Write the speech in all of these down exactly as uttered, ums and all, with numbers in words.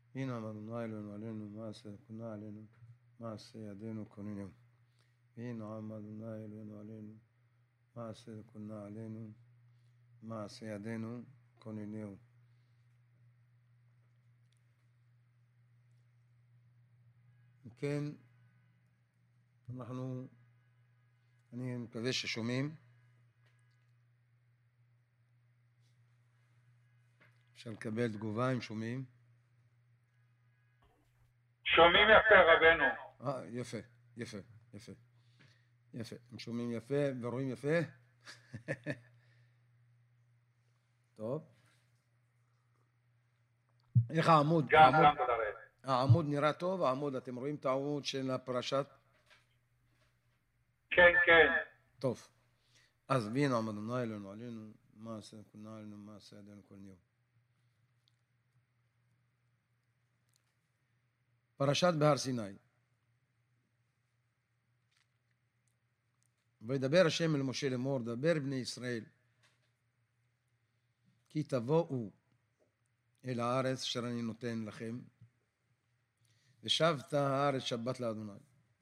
הנה אדוני אלוהינו עלינו, מעשה כונה עלינו, מעשה ידינו כוננו. הנה אדוני אלוהינו עלינו, מעשה כונה עלינו, מעשה ידינו כוננו. כן, אנחנו, אני מקווה ששומעים. אפשר לקבל תגובה אם שומעים. שומעים יפה רבנו. אה, יפה, יפה, יפה. יפה. הם שומעים יפה ורואים יפה. טוב. איך העמוד? גם, העמוד, גם תודה רב. העמוד נראה טוב? העמוד, אתם רואים את העמוד של הפרשת? כן, כן. טוב. אז והנה אדוני אלוהינו עלינו, מעשה כונה עלינו, מעשה ידינו כוננו. פרשת בהר סיני. וידבר השם אל משה לאמור, דבר בני ישראל, כי תבואו אל הארץ אשר אני נותן לכם, ושבת הארץ שבת לאדוני.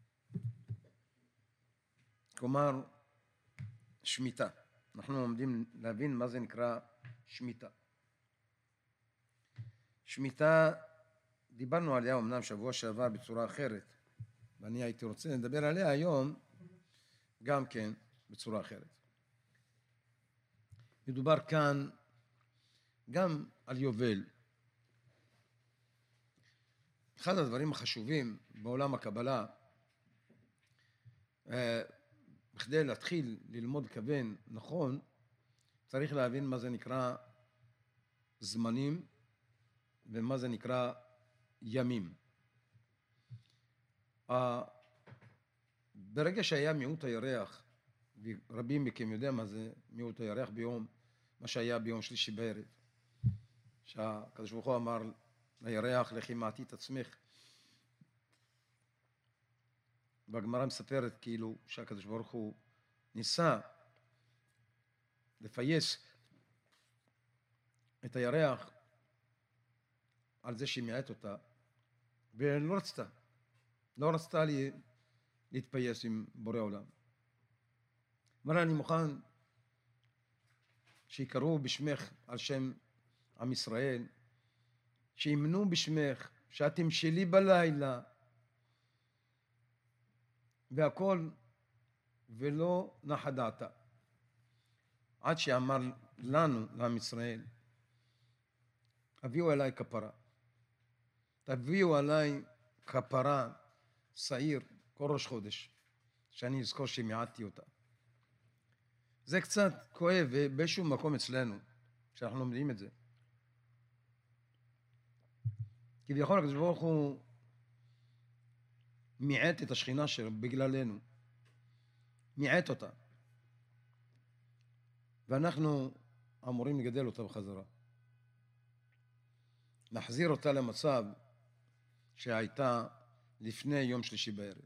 כלומר, שמיטה. אנחנו עומדים להבין מה זה נקרא שמיטה. שמיטה, דיברנו עליה אמנם שבוע שעבר בצורה אחרת, ואני הייתי רוצה לדבר עליה היום גם כן בצורה אחרת. מדובר כאן גם על יובל. אחד הדברים החשובים בעולם הקבלה, בכדי להתחיל ללמוד כוון נכון, צריך להבין מה זה נקרא זמנים ומה זה נקרא ימים. ברגע שהיה מיעוט הירח, ורבים מכם יודע מה זה מיעוט הירח ביום, מה שהיה ביום שלישי בערב, שהקדוש ברוך הוא אמר לירח, לכי מעטי את עצמך, והגמרא מספרת כאילו שהקדוש ברוך הוא ניסה לפייס את הירח על זה שהיא מיעט אותה, ולא רצתה, לא רצתה לי להתפייס עם בורא עולם. אמרה, אני מוכן שיקראו בשמך על שם עם ישראל, שימנו בשמך, שאתם שלי בלילה, והכל, ולא נחה דעתה. עד שאמר לנו, לעם ישראל, הביאו אליי כפרה. תביאו עליי כפרה, שעיר, כל ראש חודש, שאני אזכור שמיעטתי אותה. זה קצת כואב באיזשהו מקום אצלנו, שאנחנו לומדים את זה. כביכול הקדוש ברוך הוא מיעט את השכינה שלו בגללנו. מיעט אותה. ואנחנו אמורים לגדל אותה בחזרה. נחזיר אותה למצב שהייתה לפני יום שלישי בערב.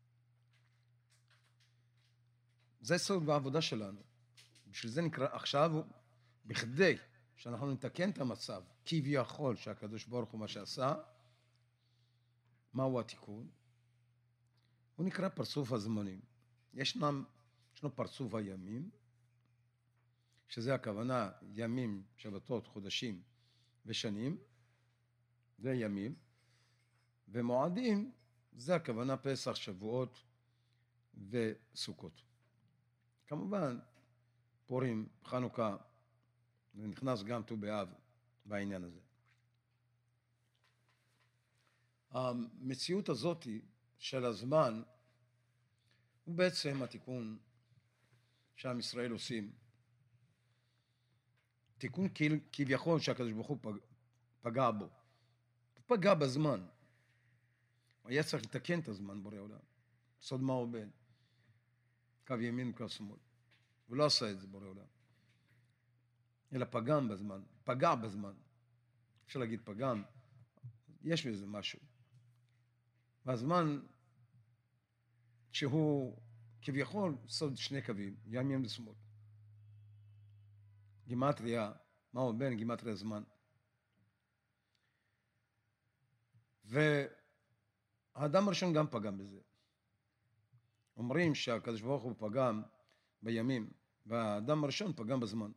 זה סוג בעבודה שלנו. בשביל זה נקרא עכשיו, בכדי שאנחנו נתקן את המצב, כביכול שהקדוש ברוך הוא מה שעשה, מהו התיקון? הוא נקרא פרצוף הזמנים. ישנם, ישנו פרצוף הימים, שזה הכוונה ימים, שבתות, חודשים ושנים, זה ימים, ומועדים, זה הכוונה פסח, שבועות וסוכות. כמובן, פורים, חנוכה, ונכנס גם ט"ו באב בעניין הזה. המציאות הזאת של הזמן הוא בעצם התיקון שעם ישראל עושים. תיקון כביכול שהקדוש ברוך הוא פגע בו. הוא פגע בזמן. הוא היה צריך לתקן את הזמן בורא עולם. סוד מה עובד. קו ימין וקו שמאל. הוא לא עשה את זה בורא עולם. אלא פגם בזמן. פגע בזמן. אפשר להגיד פגם. יש בזה משהו. והזמן שהוא כביכול סוד שני קווים, ימין ושמאל. גימטריה, מה הוא בין גימטריה זמן? והאדם הראשון גם פגם בזה. אומרים שהקדוש ברוך הוא פגם בימים, והאדם הראשון פגם בזמן.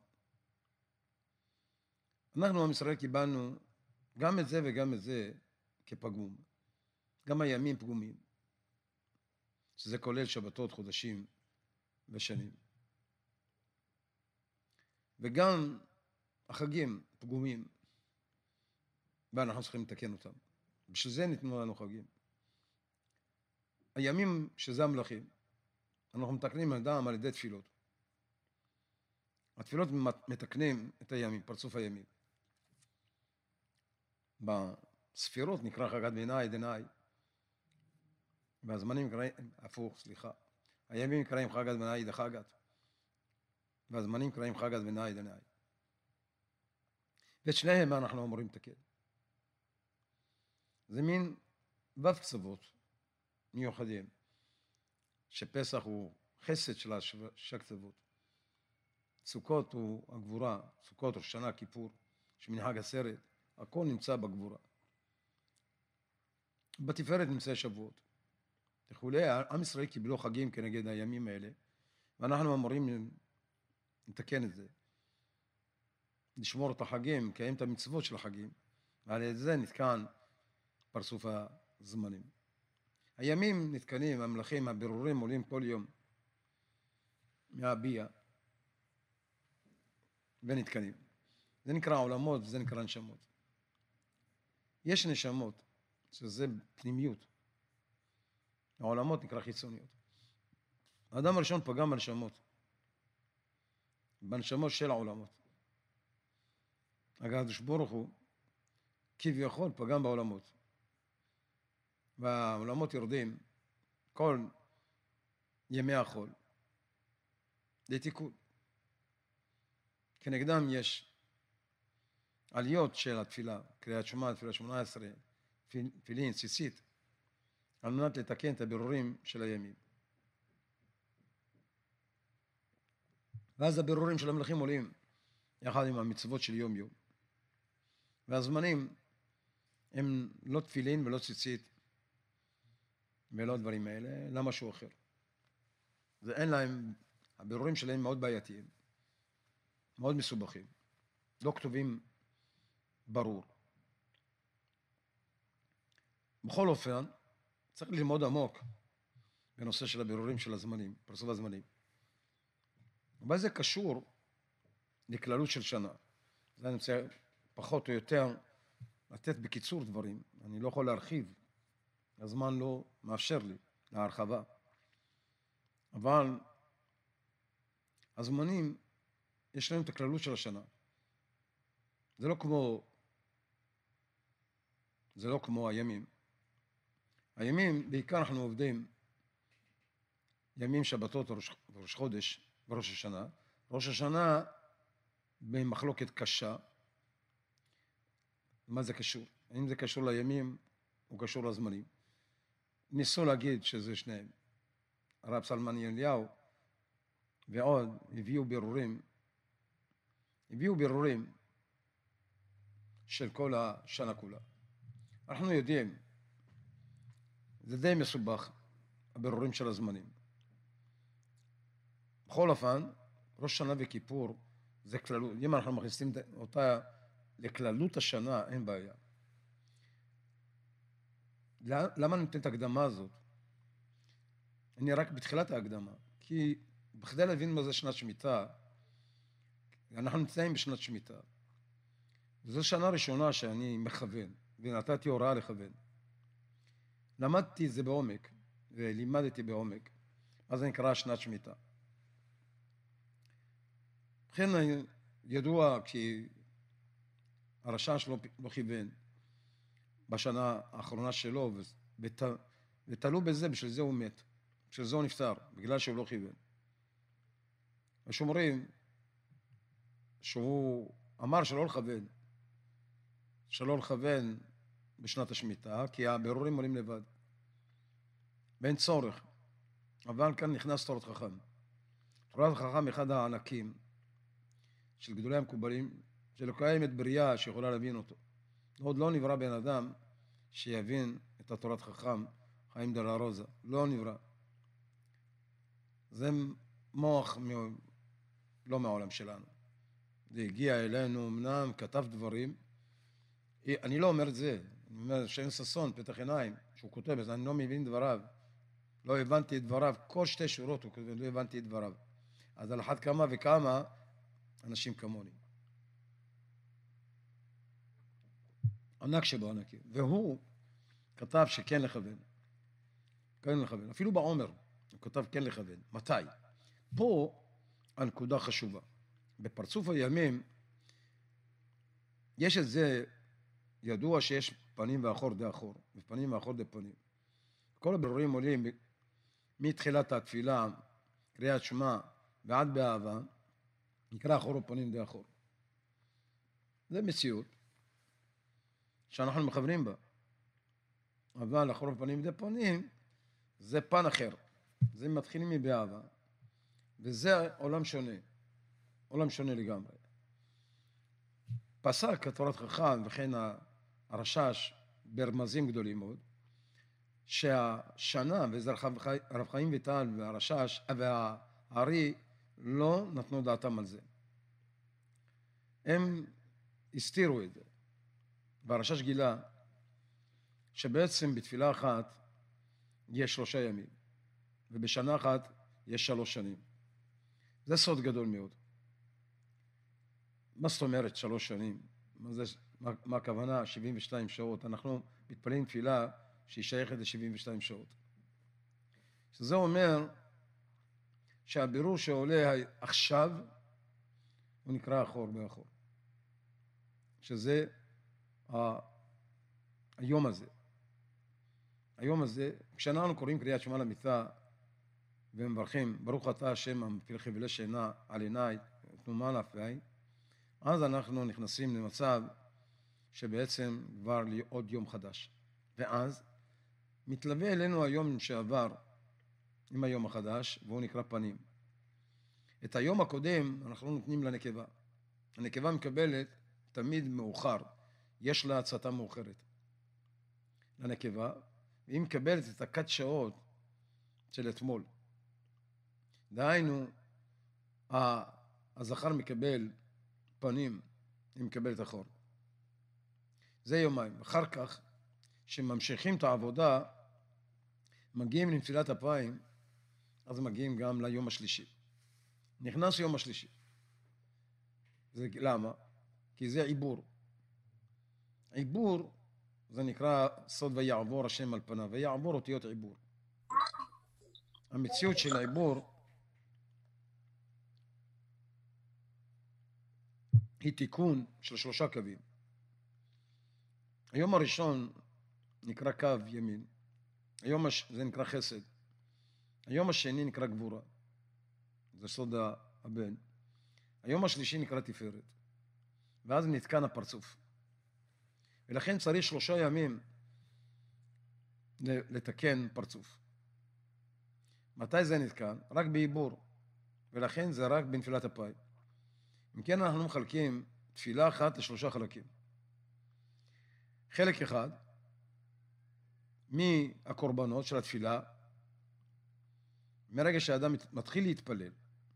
אנחנו עם ישראל קיבלנו גם את זה וגם את זה כפגום. גם הימים פגומים, שזה כולל שבתות, חודשים ושנים. וגם החגים פגומים, ואנחנו צריכים לתקן אותם. בשביל זה ניתנו לנו חגים. הימים שזה המלכים, אנחנו מתקנים אדם על ידי תפילות. התפילות מתקנים את הימים, פרצוף הימים. בספירות נקרא חגת בינאי, דנאי. והזמנים נקראים, הפוך, סליחה. הימים נקראים חגת בינאי, דחגת. והזמנים נקראים חגת בינאי, דנאי. ואת שניהם אנחנו אמורים לתקן. זה מין וו קצוות מיוחדים, שפסח הוא חסד של השקצוות. סוכות הוא הגבורה, סוכות ראש השנה, כיפור, שמנהג הסרט, הכל נמצא בגבורה. בתפארת נמצא שבועות. וכולי, עם ישראל קיבלו חגים כנגד הימים האלה, ואנחנו אמורים לתקן את זה. לשמור את החגים, לקיים את המצוות של החגים, ועל ידי זה נתקן פרצוף הזמנים. הימים נתקנים, המלכים, הבירורים עולים כל יום מהביע ונתקנים. זה נקרא עולמות וזה נקרא נשמות. יש נשמות, שזה פנימיות. העולמות נקרא חיצוניות. האדם הראשון פגם בנשמות, בנשמות של העולמות. הקדוש ברוך הוא כביכול פגם בעולמות. והעולמות יורדים כל ימי החול לתיקון. כנגדם יש עליות של התפילה, קריאת שמע, תפילה שמונה עשרה, תפילין, ציצית, על מנת לתקן את הבירורים של הימים. ואז הבירורים של המלכים עולים יחד עם המצוות של יום יום. והזמנים הם לא תפילין ולא ציצית ולא דברים האלה, אלא משהו אחר. זה אין להם, הבירורים שלהם מאוד בעייתיים, מאוד מסובכים, לא כתובים ברור. בכל אופן, צריך ללמוד עמוק בנושא של הבירורים של הזמנים, פרצוף הזמנים. אבל זה קשור לכללות של שנה. זה אני רוצה פחות או יותר לתת בקיצור דברים. אני לא יכול להרחיב, הזמן לא מאפשר לי להרחבה. אבל הזמנים, יש להם את הכללות של השנה. זה לא כמו, זה לא כמו הימים. הימים, בעיקר אנחנו עובדים ימים, שבתות וראש, וראש חודש וראש השנה. ראש השנה במחלוקת קשה. מה זה קשור? האם זה קשור לימים או קשור לזמנים? ניסו להגיד שזה שניהם. הרב סלמן אליהו ועוד הביאו בירורים, הביאו בירורים של כל השנה כולה. אנחנו יודעים, זה די מסובך, הבירורים של הזמנים. בכל אופן, ראש שנה וכיפור זה כללות. אם אנחנו מכניסים אותה לכללות השנה, אין בעיה. למה אני נותן את ההקדמה הזאת? אני רק בתחילת ההקדמה, כי בכדי להבין מה זה שנת שמיטה, אנחנו נמצאים בשנת שמיטה. וזו שנה ראשונה שאני מכוון, ונתתי הוראה לכוון. למדתי את זה בעומק, ולימדתי בעומק, אז זה נקרא שנת שמיטה. לכן ידוע כי הרשע שלו לא כיוון בשנה האחרונה שלו, ות, ותלו בזה, בשביל זה הוא מת, בשביל זה הוא נפטר, בגלל שהוא לא כיוון. יש אומרים שהוא אמר שלא לכוון, שלא לכוון בשנת השמיטה, כי הבירורים עולים לבד. ואין צורך. אבל כאן נכנס תורת חכם. תורת חכם אחד הענקים של גדולי המקובלים, שלא קיימת בריאה שיכולה להבין אותו. עוד לא נברא בן אדם שיבין את התורת חכם, חיים דה לה רוזה. לא נברא. זה מוח מ... לא מהעולם שלנו. זה הגיע אלינו, אמנם כתב דברים, אני לא אומר את זה, אני אומר שאין ששון, פתח עיניים, שהוא כותב, אז אני לא מבין דבריו, לא הבנתי את דבריו, כל שתי שורות הוא כותב, לא הבנתי את דבריו. אז על אחת כמה וכמה אנשים כמוני. ענק שבו ענקים, והוא כתב שכן לכוון, כן לכוון, אפילו בעומר, הוא כתב כן לכוון. מתי? פה הנקודה חשובה. בפרצוף הימים, יש את זה, ידוע שיש פנים ואחור דה אחור, ופנים ואחור דה פנים. כל הבירורים עולים מתחילת התפילה, קריאת שמע ועד באהבה, נקרא אחור ופנים דה אחור. זה מציאות שאנחנו מכוונים בה. אבל אחור ופנים דה פנים, זה פן אחר. זה מתחילים מבאהבה, וזה עולם שונה. עולם שונה לגמרי. פסק התורת חכם וכן הרשש ברמזים גדולים מאוד, שהשנה, וזה הרב חיים ויטל והרשש והארי לא נתנו דעתם על זה. הם הסתירו את זה. והרשש גילה שבעצם בתפילה אחת יש שלושה ימים, ובשנה אחת יש שלוש שנים. זה סוד גדול מאוד. מה זאת אומרת שלוש שנים? מה, זה, מה, מה הכוונה? שבעים ושתיים שעות. אנחנו מתפללים תפילה שהיא שייכת ל-שבעים ושתיים שעות. שזה אומר שהבירור שעולה עכשיו הוא נקרא אחור באחור. שזה ה... היום הזה. היום הזה, כשאנחנו קוראים קריאת שמע למיטה ומברכים, ברוך אתה השם המפיל חבלי שינה על עיניי, תנומה לאף ועין, אז אנחנו נכנסים למצב שבעצם כבר לעוד יום חדש. ואז מתלווה אלינו היום שעבר עם היום החדש, והוא נקרא פנים. את היום הקודם אנחנו נותנים לנקבה. הנקבה מקבלת תמיד מאוחר, יש לה הצתה מאוחרת לנקבה, והיא מקבלת את הכת שעות של אתמול. דהיינו, הזכר מקבל פנים, היא מקבלת אחור. זה יומיים. אחר כך, שממשיכים את העבודה, מגיעים לנפילת אפיים, אז מגיעים גם ליום השלישי. נכנס יום השלישי. זה למה? כי זה עיבור. עיבור, זה נקרא סוד ויעבור השם על פניו, ויעבור אותיות עיבור. המציאות של העיבור היא תיקון של שלושה קווים. היום הראשון נקרא קו ימין, היום הש... זה נקרא חסד. היום השני נקרא גבורה, זה סוד הבן. היום השלישי נקרא תפארת, ואז נתקן הפרצוף. ולכן צריך שלושה ימים לתקן פרצוף. מתי זה נתקן? רק בעיבור, ולכן זה רק בנפילת אפיים. אם כן, אנחנו מחלקים תפילה אחת לשלושה חלקים. חלק אחד, מהקורבנות של התפילה, מרגע שהאדם מתחיל להתפלל.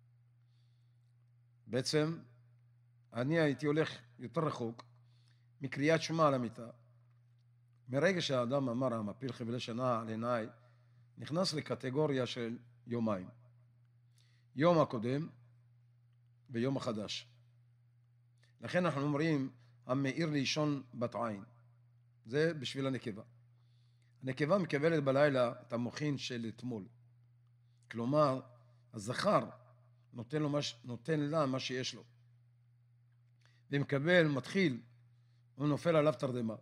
בעצם, אני הייתי הולך יותר רחוק, מקריאת שמע על המיטה. מרגע שהאדם אמר, המפיל חבלי שנה על עיניי, נכנס לקטגוריה של יומיים. יום הקודם ויום החדש. לכן אנחנו אומרים, המאיר לישון בת עין. זה בשביל הנקבה. הנקבה מקבלת בלילה את המוחין של אתמול. כלומר, הזכר נותן, לו מה, נותן לה מה שיש לו. ומקבל, מתחיל, הוא נופל עליו תרדמה.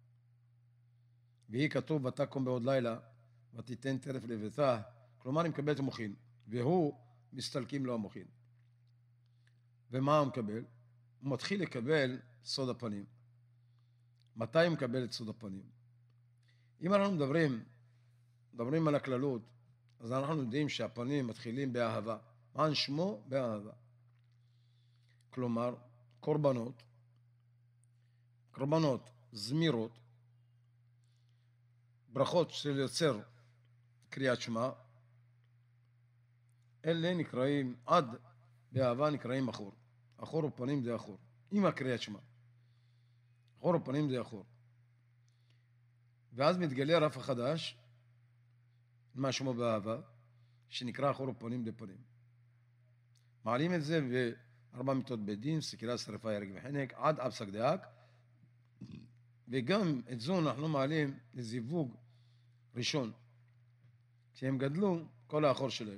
והיא כתוב, ותקום בעוד לילה, ותיתן טרף לביתה. כלומר, היא מקבלת המוחין. והוא מסתלקים לו המוחין. ומה הוא מקבל? הוא מתחיל לקבל סוד הפנים. מתי הוא מקבל את סוד הפנים? אם אנחנו מדברים, מדברים על הכללות, אז אנחנו יודעים שהפנים מתחילים באהבה. מה נשמו? באהבה. כלומר, קורבנות, קורבנות זמירות, ברכות של יוצר קריאת שמע, אלה נקראים, עד באהבה נקראים אחור. אחור ופנים זה אחור. עם הקריאת שמע. אחור ופנים זה אחור. ואז מתגלה רף החדש, מה שמו באהבה, שנקרא אחור ופנים זה פנים. מעלים את זה בארבע מיתות בית דין, סקירה, שרפה, הרג וחנק, עד אבסק דאק, וגם את זו אנחנו מעלים לזיווג ראשון. כשהם גדלו, כל האחור שלהם.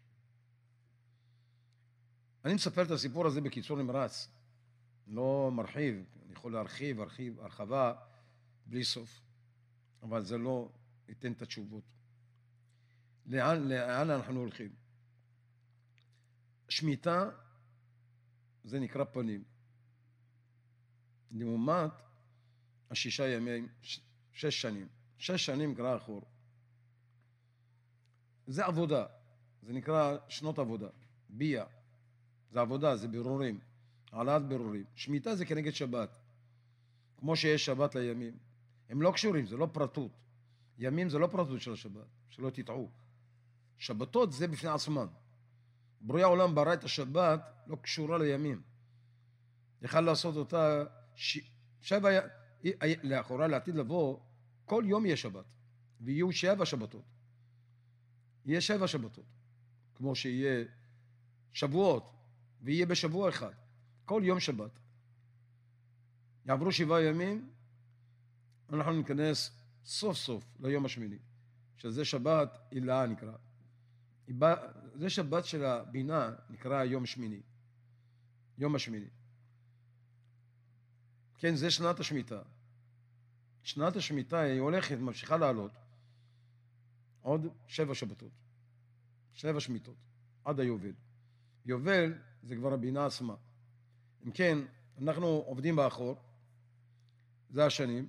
אני מספר את הסיפור הזה בקיצור נמרץ, לא מרחיב, אני יכול להרחיב, הרחיב, הרחבה, בלי סוף, אבל זה לא ייתן את התשובות. לאן, לאן אנחנו הולכים? שמיטה זה נקרא פנים. לעומת השישה ימים, ש, שש שנים. שש שנים נקרא אחור. זה עבודה, זה נקרא שנות עבודה, ביה. זה עבודה, זה בירורים, העלאת בירורים. שמיטה זה כנגד שבת, כמו שיש שבת לימים. הם לא קשורים, זה לא פרטות. ימים זה לא פרטות של השבת, שלא תטעו. שבתות זה בפני עצמן. בורא העולם ברא את השבת, לא קשורה לימים. יכל לעשות אותה ש... שבע, לאחורה לעתיד לבוא, כל יום יהיה שבת, ויהיו שבע שבתות. יהיה שבע שבתות, כמו שיהיה שבועות, ויהיה בשבוע אחד, כל יום שבת. יעברו שבעה ימים, אנחנו ניכנס סוף סוף ליום השמיני, שזה שבת אילאה נקרא. זה שבת של הבינה נקרא יום שמיני, יום השמיני. כן, זה שנת השמיטה. שנת השמיטה היא הולכת, ממשיכה לעלות, עוד שבע שבתות, שבע שמיטות, עד היובל. יובל זה כבר הבינה עצמה. אם כן, אנחנו עובדים באחור, זה השנים,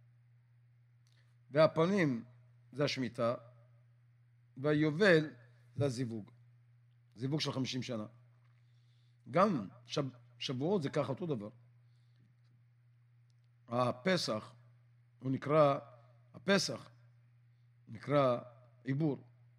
והפנים זה השמיטה, והיובל זה הזיווג, זיווג של חמישים שנה. גם שב, שבועות זה ככה אותו דבר. הפסח, הוא נקרא, הפסח נקרא עיבור,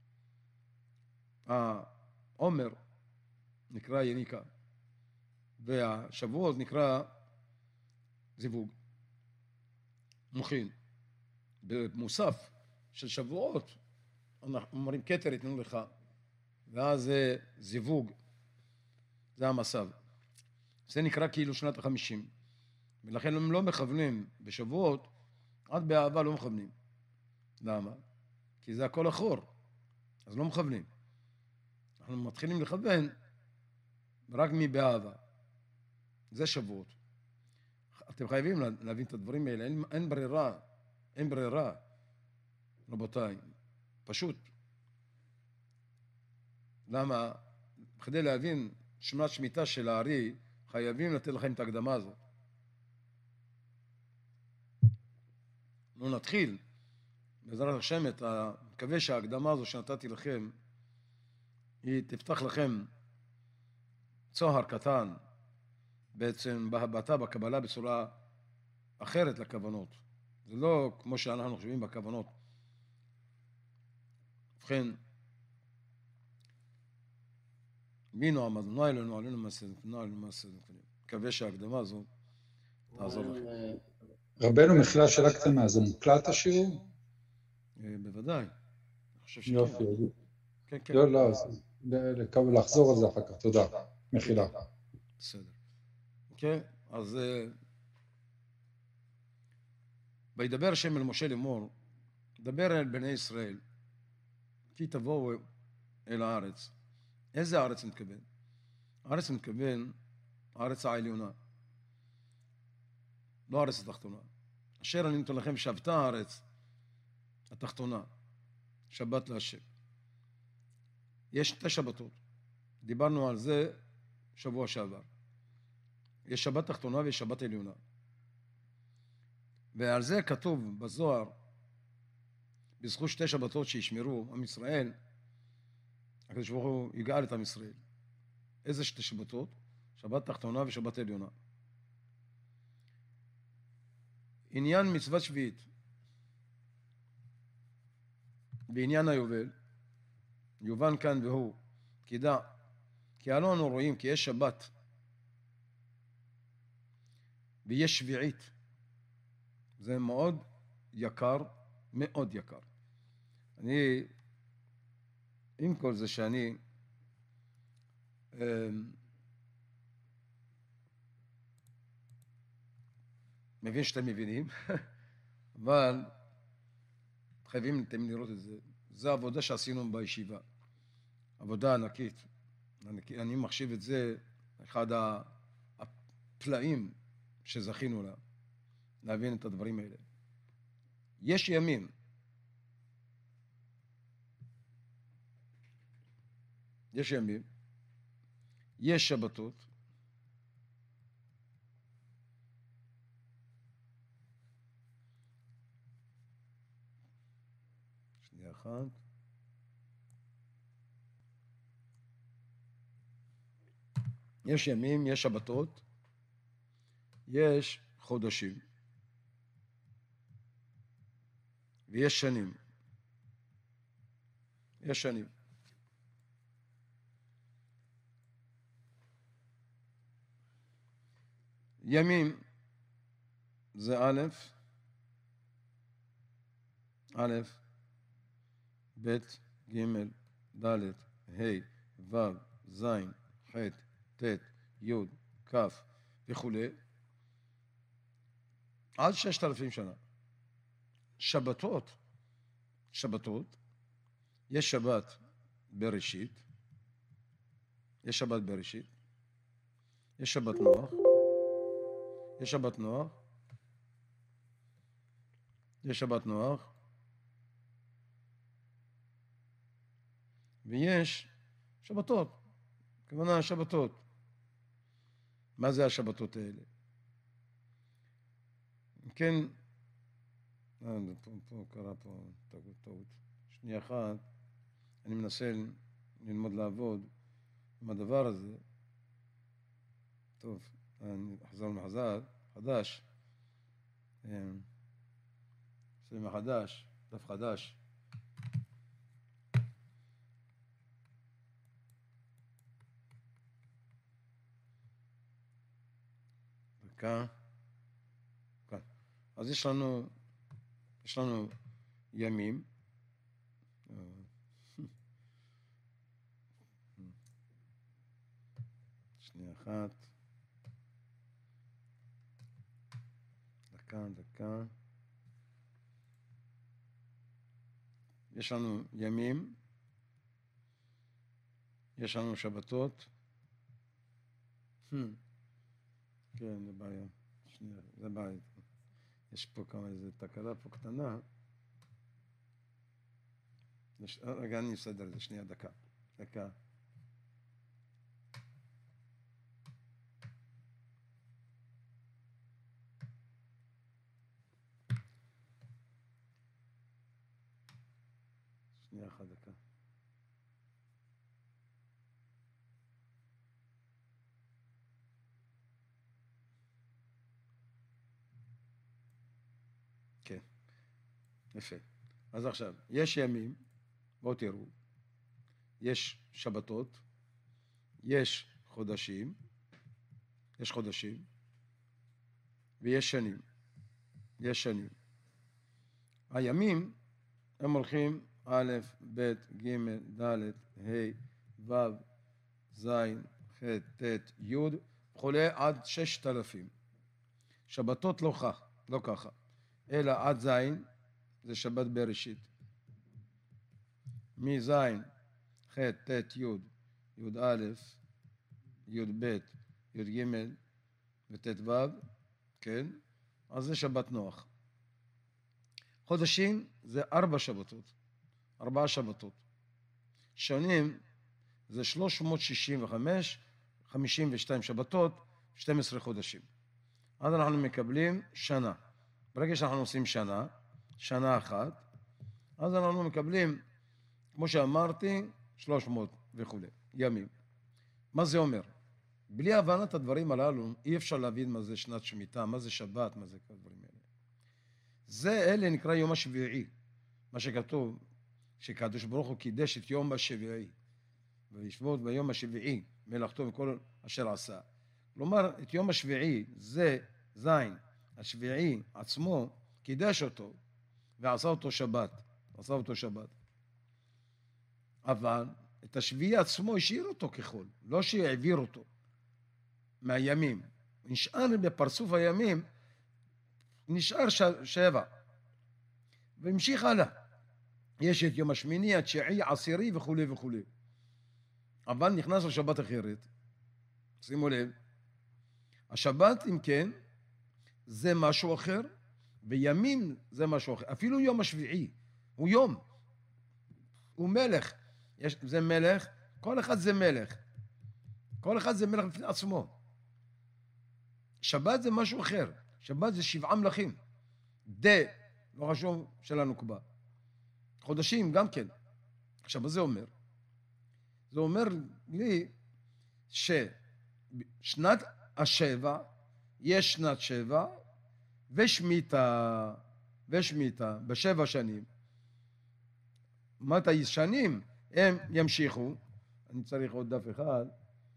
העומר נקרא יניקה, והשבועות נקרא זיווג, מוכין. במוסף של שבועות, אנחנו אומרים כתר יתנו לך, ואז זה זיווג, זה המסב. זה נקרא כאילו שנת החמישים, ולכן הם לא מכוונים בשבועות, עד באהבה לא מכוונים. למה? כי זה הכל אחור, אז לא מכוונים. אנחנו מתחילים לכוון רק מבאהבה. זה שבועות. אתם חייבים להבין את הדברים האלה, אין, אין ברירה, אין ברירה, רבותיי, פשוט. למה? כדי להבין שנת שמיטה של הארי, חייבים לתת לכם את ההקדמה הזאת. נו נתחיל, בעזרת השם, את ה... מקווה שההקדמה הזו שנתתי לכם, היא תפתח לכם צוהר קטן, בעצם בהבטה, בקבלה, בצורה אחרת לכוונות. זה לא כמו שאנחנו חושבים בכוונות. ובכן, בינו עמדנו אלינו, עלינו מעשינו, עלינו מעשינו. מקווה שההקדמה הזו תעזור לכם. רבנו, מחילה שאלה קטנה, זה מוקלט השיעור? בוודאי. אני חושב שכן. יופי. כן, כן. לא, לא, לחזור על זה אחר כך, תודה. מחילה. בסדר. כן, אז וידבר השם אל משה לאמור, דבר אל בני ישראל, כי תבואו אל הארץ. איזה הארץ מתכוון? הארץ מתכוון, הארץ העליונה, לא הארץ התחתונה. אשר אני נותן לכם שבתה הארץ התחתונה, שבת להשם. יש שתי שבתות, דיברנו על זה שבוע שעבר. יש שבת תחתונה ויש שבת עליונה. ועל זה כתוב בזוהר, בזכות שתי שבתות שישמרו עם ישראל, הקדוש ברוך הוא יגאל את עם ישראל. איזה שתי שבתות? שבת תחתונה ושבת עליונה. עניין מצוות שביעית. בעניין היובל, יובן כאן והוא, כי דע, כי הלא אנו רואים כי יש שבת, ויש שביעית. זה מאוד יקר, מאוד יקר. אני, עם כל זה שאני מבין שאתם מבינים, אבל חייבים אתם לראות את זה. זו עבודה שעשינו בישיבה. עבודה ענקית. אני מחשיב את זה אחד הפלאים שזכינו לה, להבין את הדברים האלה. יש ימים, יש ימים, יש שבתות, שנייה אחת, יש ימים, יש שבתות, יש חודשים, ויש שנים. יש שנים. ימים זה א', א', ב', ג', ד', ה', ו', ז', ח', ט', י', כ' וכו', עד ששת אלפים שנה. שבתות, שבתות, יש שבת בראשית, יש שבת בראשית, יש שבת נוח, יש שבת נוח, יש שבת נוח, ויש שבתות, כוונה שבתות. מה זה השבתות האלה? כן, אה, פה, פה קרה פה טעות, טעות. שנייה אחת, אני מנסה ללמוד לעבוד עם הדבר הזה. טוב, אני אחזור מחזר, חדש. עושה מחדש, דף חדש. דקה. כאן. אז יש לנו, יש לנו ימים. שנייה אחת. דקה, דקה. יש לנו ימים, יש לנו שבתות. כן, זה בעיה. שנייה, זה בעיה. יש פה כמה איזה תקלה פה קטנה. רגע, אני אסדר את זה. שנייה, דקה. דקה. שנייה אחת, דקה. כן, יפה. אז עכשיו, יש ימים, בואו תראו, יש שבתות, יש חודשים, יש חודשים, ויש שנים, יש שנים. הימים הם הולכים א', ב', ג', ד', ה', ו', ז', ח', ט', י', וכולי עד ששת אלפים. שבתות לא כך, לא ככה, אלא עד ז', זה שבת בראשית. מז', ח', ט', י', י' א', י' ב', י' ג' וט' ו', כן? אז זה שבת נוח. חודשים זה ארבע שבתות, ארבעה שבתות. שנים זה שלוש מאות שישים וחמש, חמישים ושתיים שבתות, שנים עשר חודשים. אז אנחנו מקבלים שנה. ברגע שאנחנו עושים שנה, שנה אחת, אז אנחנו מקבלים, כמו שאמרתי, שלוש מאות וכו', ימים. מה זה אומר? בלי הבנת הדברים הללו, אי אפשר להבין מה זה שנת שמיטה, מה זה שבת, מה זה כל הדברים האלה. זה אלה נקרא יום השביעי, מה שכתוב, שקדוש ברוך הוא קידש את יום השביעי, וישבות ביום השביעי מלאכתו וכל אשר עשה. כלומר, את יום השביעי, זה זין, השביעי עצמו, קידש אותו, ועשה אותו שבת, עשה אותו שבת. אבל את השביעי עצמו השאיר אותו כחול, לא שהעביר אותו מהימים. נשאר בפרצוף הימים, נשאר ש... שבע. והמשיך הלאה. יש את יום השמיני, התשיעי, עשירי וכו' וכו'. אבל נכנס לשבת אחרת. שימו לב. השבת, אם כן, זה משהו אחר, וימים זה משהו אחר. אפילו יום השביעי, הוא יום. הוא מלך. יש, זה מלך, כל אחד זה מלך. כל אחד זה מלך בפני עצמו. שבת זה משהו אחר. שבת זה שבעה מלכים. דה, לא חשוב, של הנוקבה. חודשים גם כן. עכשיו, מה זה אומר? זה אומר לי ששנת השבע, יש שנת שבע, ושמיטה, ושמיטה, בשבע שנים. מתי שנים הם ימשיכו. אני צריך עוד דף אחד.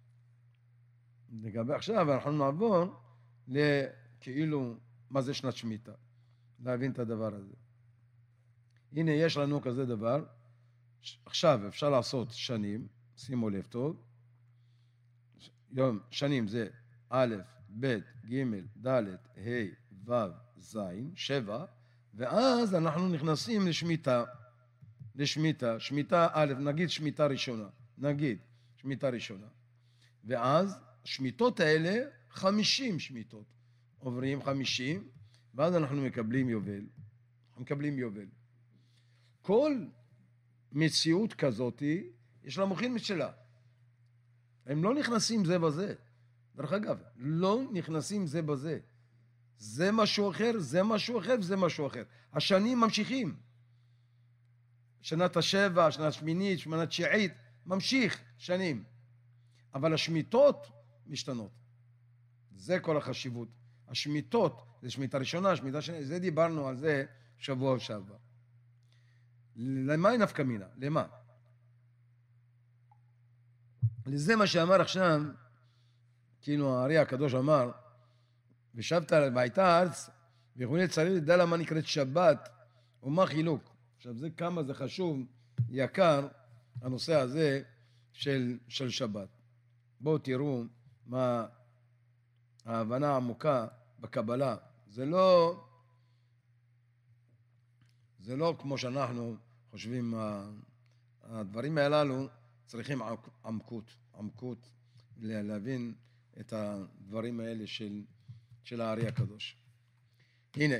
לגבי עכשיו, אנחנו נעבור לכאילו, מה זה שנת שמיטה. להבין את הדבר הזה. הנה, יש לנו כזה דבר. עכשיו אפשר לעשות שנים, שימו לב טוב. יום, שנים זה א', ב', ג', ד', ה', ו', ז', שבע, ואז אנחנו נכנסים לשמיטה. לשמיטה, שמיטה א', נגיד שמיטה ראשונה, נגיד שמיטה ראשונה. ואז שמיטות האלה, חמישים שמיטות. עוברים חמישים, ואז אנחנו מקבלים יובל. אנחנו מקבלים יובל. כל מציאות כזאת, יש לה מוחין משלה. הם לא נכנסים זה בזה. דרך אגב, לא נכנסים זה בזה. זה משהו אחר, זה משהו אחר, וזה משהו אחר. השנים ממשיכים. שנת השבע, שנת השמינית, שנת תשיעית, ממשיך שנים. אבל השמיטות משתנות. זה כל החשיבות. השמיטות, זה שמיטה ראשונה, שמיטה שנייה, זה דיברנו על זה שבוע שעבר. למה היא נפקא מינה? למה? לזה מה שאמר עכשיו, כאילו הארי הקדוש אמר, ושבת והייתה ארץ, ויכולי צריך לדע למה נקראת שבת, ומה חילוק. עכשיו זה כמה זה חשוב, יקר, הנושא הזה של, של שבת. בואו תראו מה ההבנה העמוקה בקבלה. זה לא, זה לא כמו שאנחנו חושבים, הדברים הללו צריכים עמקות, עמקות להבין את הדברים האלה של, של הארי הקדוש. הנה,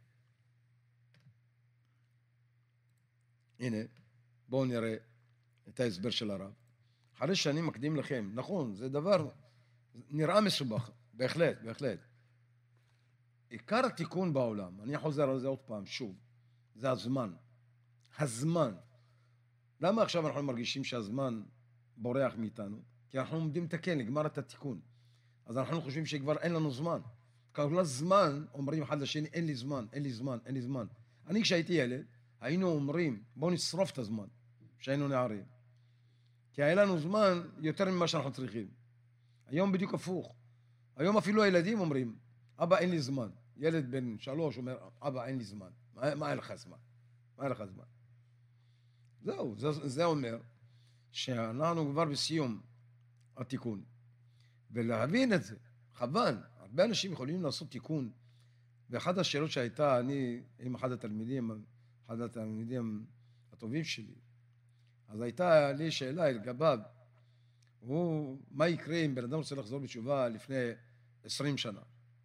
הנה, בואו נראה את ההסבר של הרב. אחרי שאני מקדים לכם, נכון, זה דבר נראה מסובך, בהחלט, בהחלט. עיקר התיקון בעולם, אני חוזר על זה עוד פעם, שוב, זה הזמן. הזמן. למה עכשיו אנחנו מרגישים שהזמן בורח מאיתנו? כי אנחנו עומדים לתקן, לגמר את התיקון. אז אנחנו חושבים שכבר אין לנו זמן. כל הזמן אומרים אחד לשני, אין לי זמן, אין לי זמן, אין לי זמן. אני כשהייתי ילד, היינו אומרים, בואו נשרוף את הזמן, שהיינו נערים. כי היה לנו זמן יותר ממה שאנחנו צריכים. היום בדיוק הפוך. היום אפילו הילדים אומרים, אבא אין לי זמן. ילד בן שלוש אומר, אבא אין לי זמן. מה, מה אין לך זמן? מה אין לך זמן? זהו, זה, זה אומר שאנחנו כבר בסיום התיקון. ולהבין את זה, חבל. הרבה אנשים יכולים לעשות תיקון. ואחת השאלות שהייתה, אני עם אחד התלמידים, אחד התלמידים הטובים שלי, אז הייתה לי שאלה לגביו, הוא, מה יקרה אם בן אדם רוצה לחזור בתשובה לפני עשרים שנה?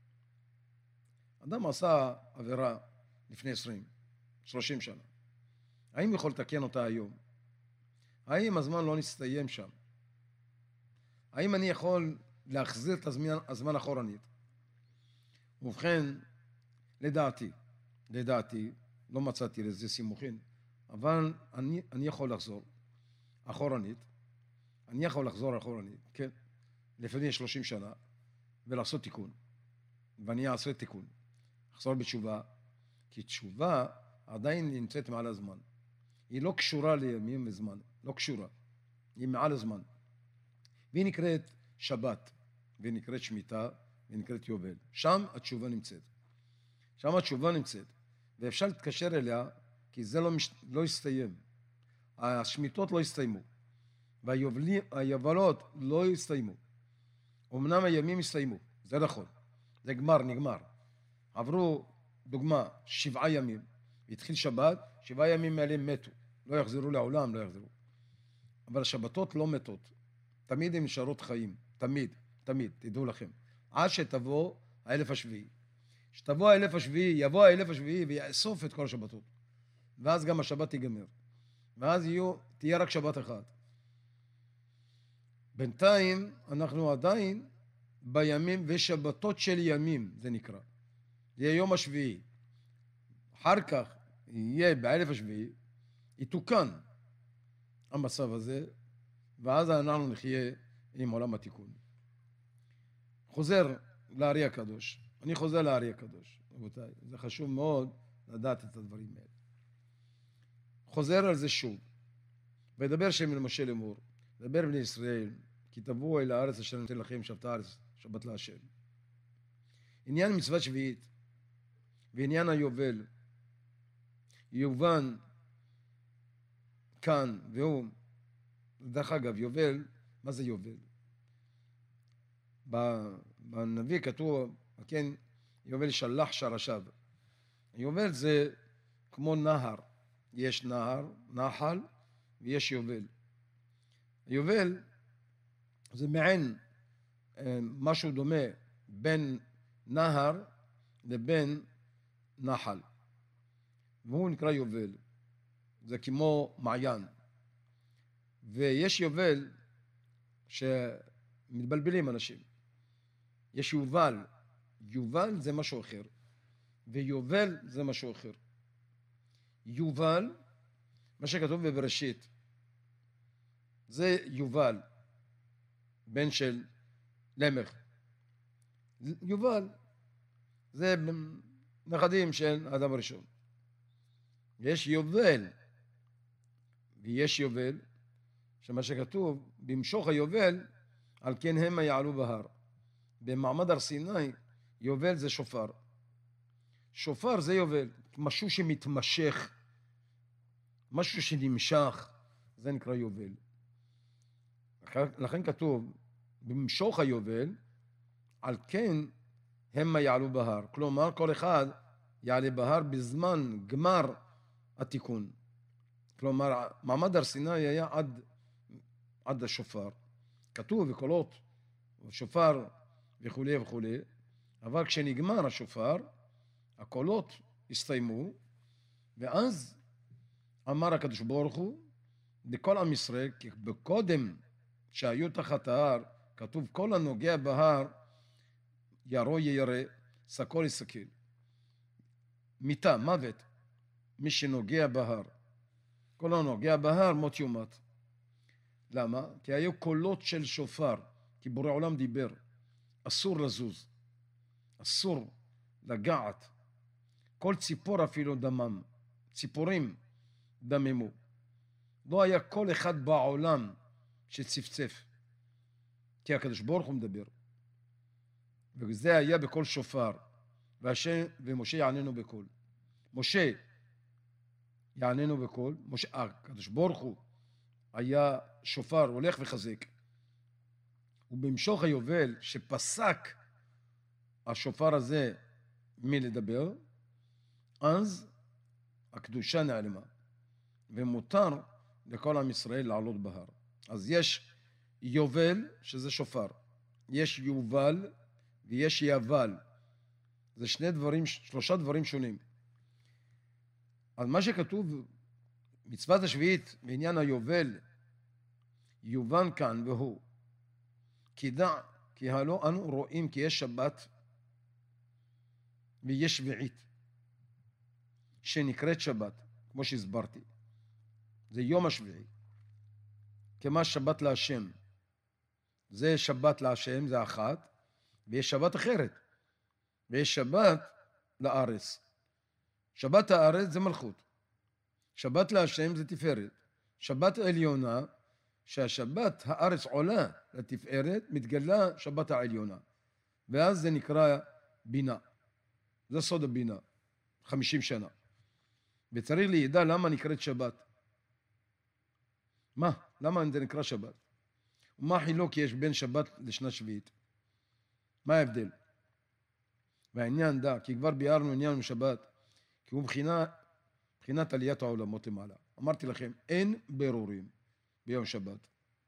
אדם עשה עבירה לפני עשרים, שלושים שנה. האם יכול לתקן אותה היום? האם הזמן לא נסתיים שם? האם אני יכול להחזיר את הזמן, הזמן אחורנית? ובכן, לדעתי, לדעתי, לא מצאתי לזה סימוכין, אבל אני, אני יכול לחזור אחורנית, אני יכול לחזור אחורנית, כן, לפני שלושים שנה, ולעשות תיקון. ואני אעשה תיקון. לחזור בתשובה, כי תשובה עדיין נמצאת מעל הזמן. היא לא קשורה לימים וזמן, לא קשורה. היא מעל הזמן. והיא נקראת שבת, והיא נקראת שמיטה, והיא נקראת יובל. שם התשובה נמצאת. שם התשובה נמצאת. ואפשר להתקשר אליה, כי זה לא, מש... לא יסתיים. השמיטות לא יסתיימו. והיובלות לא יסתיימו. אמנם הימים יסתיימו, זה נכון. זה גמר, נגמר. עברו, דוגמה, שבעה ימים. התחיל שבת, שבעה ימים האלה מתו. לא יחזרו לעולם, לא יחזרו. אבל השבתות לא מתות. תמיד הן נשארות חיים. תמיד, תמיד, תדעו לכם. עד שתבוא האלף השביעי. שתבוא האלף השביעי, יבוא האלף השביעי ויאסוף את כל השבתות. ואז גם השבת תיגמר. ואז יהיו, תהיה רק שבת אחת. בינתיים אנחנו עדיין בימים ושבתות של ימים, זה נקרא. זה יהיה יום השביעי. אחר כך יהיה באלף השביעי, יתוקן המצב הזה, ואז אנחנו נחיה עם עולם התיקון. חוזר לארי הקדוש. אני חוזר לארי הקדוש, רבותיי. זה חשוב מאוד לדעת את הדברים האלה. חוזר על זה שוב. וידבר שם אל משה לאמור, דבר בני ישראל, כי תבואו אל הארץ אשר נותן לכם שבת הארץ, שבת להשם. עניין מצוות שביעית ועניין היובל יובן כאן, והוא, דרך אגב, יובל, מה זה יובל? בנביא כתוב, כן, יובל שלח שרשיו. יובל זה כמו נהר, יש נהר, נחל, ויש יובל. יובל זה מעין משהו דומה בין נהר לבין נחל. והוא נקרא יובל. זה כמו מעיין. ויש יובל שמתבלבלים אנשים. יש יובל. יובל זה משהו אחר. ויובל זה משהו אחר. יובל, מה שכתוב בבראשית, זה יובל, בן של למך. יובל, זה נכדים של האדם הראשון. יש יובל, ויש יובל, שמה שכתוב, במשוך היובל, על כן המה יעלו בהר. במעמד הר סיני, יובל זה שופר. שופר זה יובל, משהו שמתמשך, משהו שנמשך, זה נקרא יובל. לכן כתוב, במשוך היובל, על כן המה יעלו בהר. כלומר, כל אחד יעלה בהר בזמן גמר התיקון. כלומר, מעמד הר סיני היה עד, עד השופר. כתוב בקולות, שופר וכו' וכו', אבל כשנגמר השופר, הקולות הסתיימו, ואז אמר הקדוש ברוך הוא לכל עם ישראל, כי בקודם שהיו תחת ההר, כתוב כל הנוגע בהר, ירו ירא, סקול יסקל. מיתה, מוות, מי שנוגע בהר. כל הנוגע בהר, מות יומת. למה? כי היו קולות של שופר, כי בורא עולם דיבר. אסור לזוז, אסור לגעת. כל ציפור אפילו דמם, ציפורים דממו. לא היה כל אחד בעולם שצפצף, כי הקדוש ברוך הוא מדבר. וזה היה בכל שופר, והשם, ומשה יעננו בקול. משה יעננו בקול, משה, הקדוש ברוך הוא היה שופר, הולך וחזק. ובמשוך היובל שפסק השופר הזה מלדבר, אז הקדושה נעלמה, ומותר לכל עם ישראל לעלות בהר. אז יש יובל, שזה שופר, יש יובל ויש יבל. זה שני דברים, שלושה דברים שונים. אז מה שכתוב, מצוות השביעית בעניין היובל, יובן כאן והוא, כי דע, כי הלא אנו רואים כי יש שבת ויש שביעית, שנקראת שבת, כמו שהסברתי. זה יום השביעי. כמה שבת להשם. זה שבת להשם, זה אחת, ויש שבת אחרת. ויש שבת לארץ. שבת הארץ זה מלכות. שבת להשם זה תפארת. שבת העליונה, שהשבת הארץ עולה לתפארת, מתגלה שבת העליונה. ואז זה נקרא בינה. זה סוד הבינה. חמישים שנה. וצריך לידע למה נקראת שבת. מה? למה זה נקרא שבת? ומה החילוק יש בין שבת לשנה שביעית? מה ההבדל? והעניין דע, כי כבר ביארנו עניין משבת, כי הוא מבחינה, מבחינת עליית העולמות למעלה. אמרתי לכם, אין בירורים ביום שבת.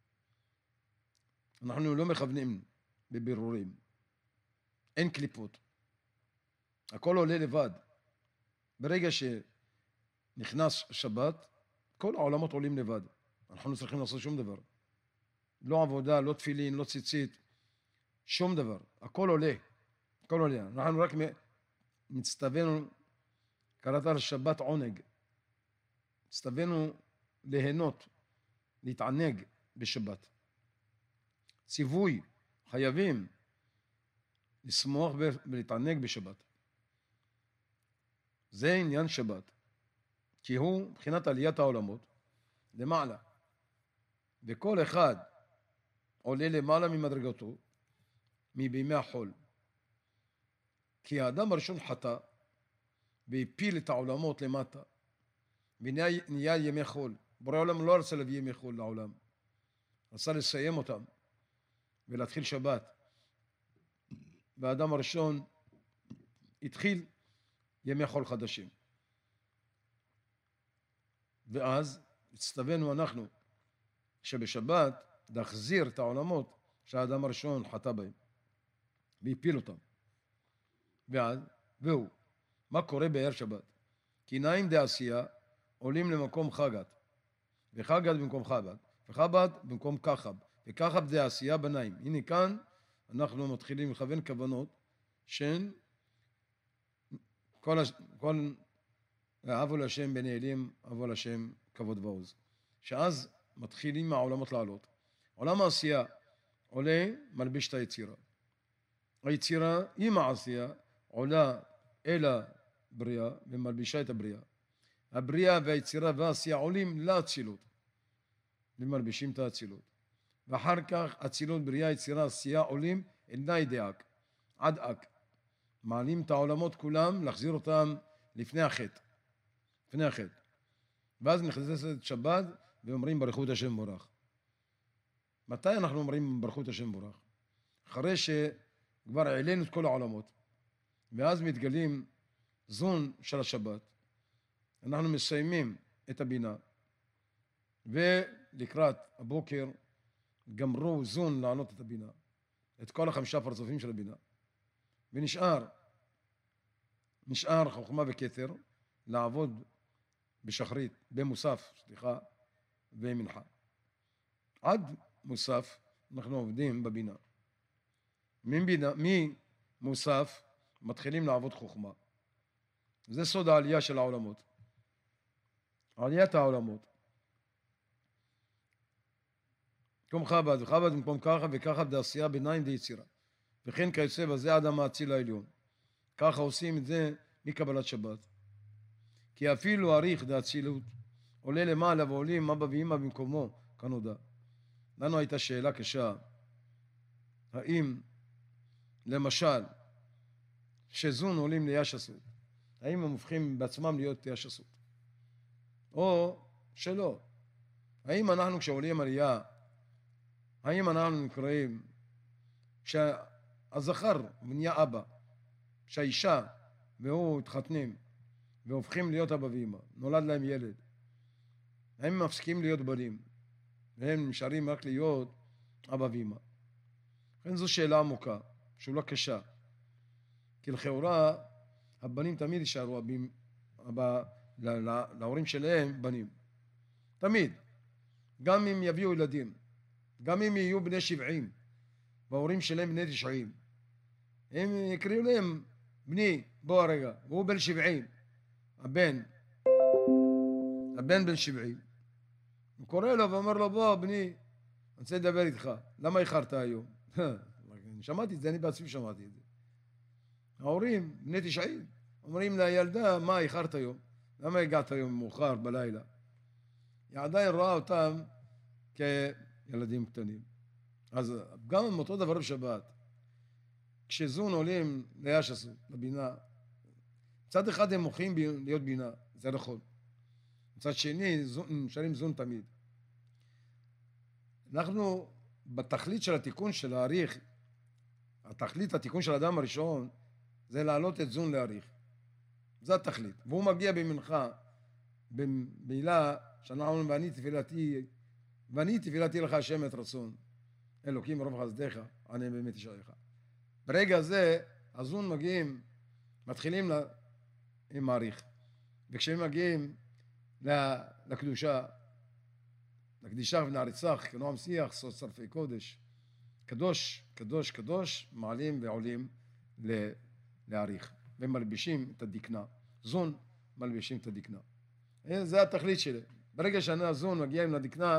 אנחנו לא מכוונים בבירורים. אין קליפות. הכל עולה לבד. ברגע שנכנס שבת, כל העולמות עולים לבד. אנחנו לא צריכים לעשות שום דבר. לא עבודה, לא תפילין, לא ציצית, שום דבר. הכל עולה. הכל עולה. אנחנו רק מצטווינו, קראת לשבת עונג. מצטווינו ליהנות, להתענג בשבת. ציווי, חייבים לשמוח ולהתענג בשבת. זה עניין שבת. כי הוא, מבחינת עליית העולמות, למעלה. וכל אחד עולה למעלה ממדרגתו, מבימי החול. כי האדם הראשון חטא, והפיל את העולמות למטה, ונהיה ימי חול. בורא העולם לא רצה להביא ימי חול לעולם. רצה לסיים אותם, ולהתחיל שבת. והאדם הראשון התחיל ימי חול חדשים. ואז הצטווינו אנחנו, שבשבת להחזיר את העולמות שהאדם הראשון חטא בהם, והפיל אותם. ואז, והוא, מה קורה בערב שבת? כי נעים דעשייה עולים למקום חגת, וחגת במקום חב"ד, וחב"ד במקום כחב, וכחב דעשייה בניים. הנה כאן אנחנו מתחילים לכוון כוונות שהן כל, כל אבו להשם בני אלים, אבו להשם כבוד ועוז. שאז מתחילים העולמות לעלות. עולם העשייה עולה, מלביש את היצירה. היצירה עם העשייה עולה אל הבריאה ומלבישה את הבריאה. הבריאה והיצירה והעשייה עולים לאצילות ומלבישים את האצילות. ואחר כך אצילות, בריאה, יצירה, עשייה עולים אל נאי דאק, עד אק. מעלים את העולמות כולם, להחזיר אותם לפני החטא. לפני החטא. ואז נכנסת שבת ואומרים ברכות השם בורך. מתי אנחנו אומרים ברכות השם בורך? אחרי שכבר העלינו את כל העולמות, ואז מתגלים זון של השבת. אנחנו מסיימים את הבינה, ולקראת הבוקר גמרו זון לעלות את הבינה, את כל החמישה פרצופים של הבינה. ונשאר, נשאר חוכמה וכתר לעבוד בשחרית, במוסף, סליחה, ומנחה. עד מוסף אנחנו עובדים בבינה. מבינה, ממוסף מתחילים לעבוד חוכמה. זה סוד העלייה של העולמות. עליית העולמות. במקום חב"ד, וחב"ד במקום ככה, וככה דעשייה ביניים דיצירה. וכן כיוצא בזה אדם האציל העליון. ככה עושים את זה מקבלת שבת. כי אפילו אריך דאצילות עולה למעלה ועולים אבא ואמא במקומו כנודע. לנו הייתה שאלה קשה, האם למשל שזון עולים לישסות, האם הם הופכים בעצמם להיות ישסות? או שלא. האם אנחנו כשעולים עלייה, האם אנחנו נקראים שהזכר נהיה אבא, שהאישה והוא התחתנים והופכים להיות אבא ואמא, נולד להם ילד, הם מפסיקים להיות בנים והם נשארים רק להיות אבא ואמא? לכן זו שאלה עמוקה, שאלה קשה, כי לכאורה הבנים תמיד יישארו אבים, אבא, להורים שלהם בנים, תמיד, גם אם יביאו ילדים, גם אם יהיו בני שבעים וההורים שלהם בני תשעים, הם יקראו להם בני, בוא הרגע, והוא בן שבעים, הבן, הבן בן שבעים, הוא קורא לו ואומר לו, בוא בני, אני רוצה לדבר איתך, למה איחרת היום? שמעתי את זה, אני בעצמי שמעתי את זה. ההורים בני תשעים אומרים לילדה, מה איחרת היום? למה הגעת היום מאוחר בלילה? היא עדיין רואה אותם כילדים קטנים. אז גם אותו דבר בשבת. כשזון עולים ליש"ס, לבינה, מצד אחד הם מוכנים להיות בינה, זה נכון. מצד שני, נשארים זון תמיד. אנחנו, בתכלית של התיקון של העריך, התכלית, התיקון של האדם הראשון, זה להעלות את זון להעריך. זה התכלית. והוא מגיע במנחה, במילה שאנחנו אומרים, ואני תפילתי, ואני תפילתי לך השם את רצון. אלוקים רוב חסדיך, אני באמת ישערך. ברגע הזה, הזון מגיעים, מתחילים לה, עם מעריך. וכשהם מגיעים לקדושה, לקדישה ונעריצך, כנועם שיח, סוד שרפי קודש, קדוש, קדוש, קדוש, מעלים ועולים להעריך. ומלבישים את הדקנה. זון מלבישים את הדקנה. זה התכלית שלי. ברגע שאני הזון מגיע עם לדקנה,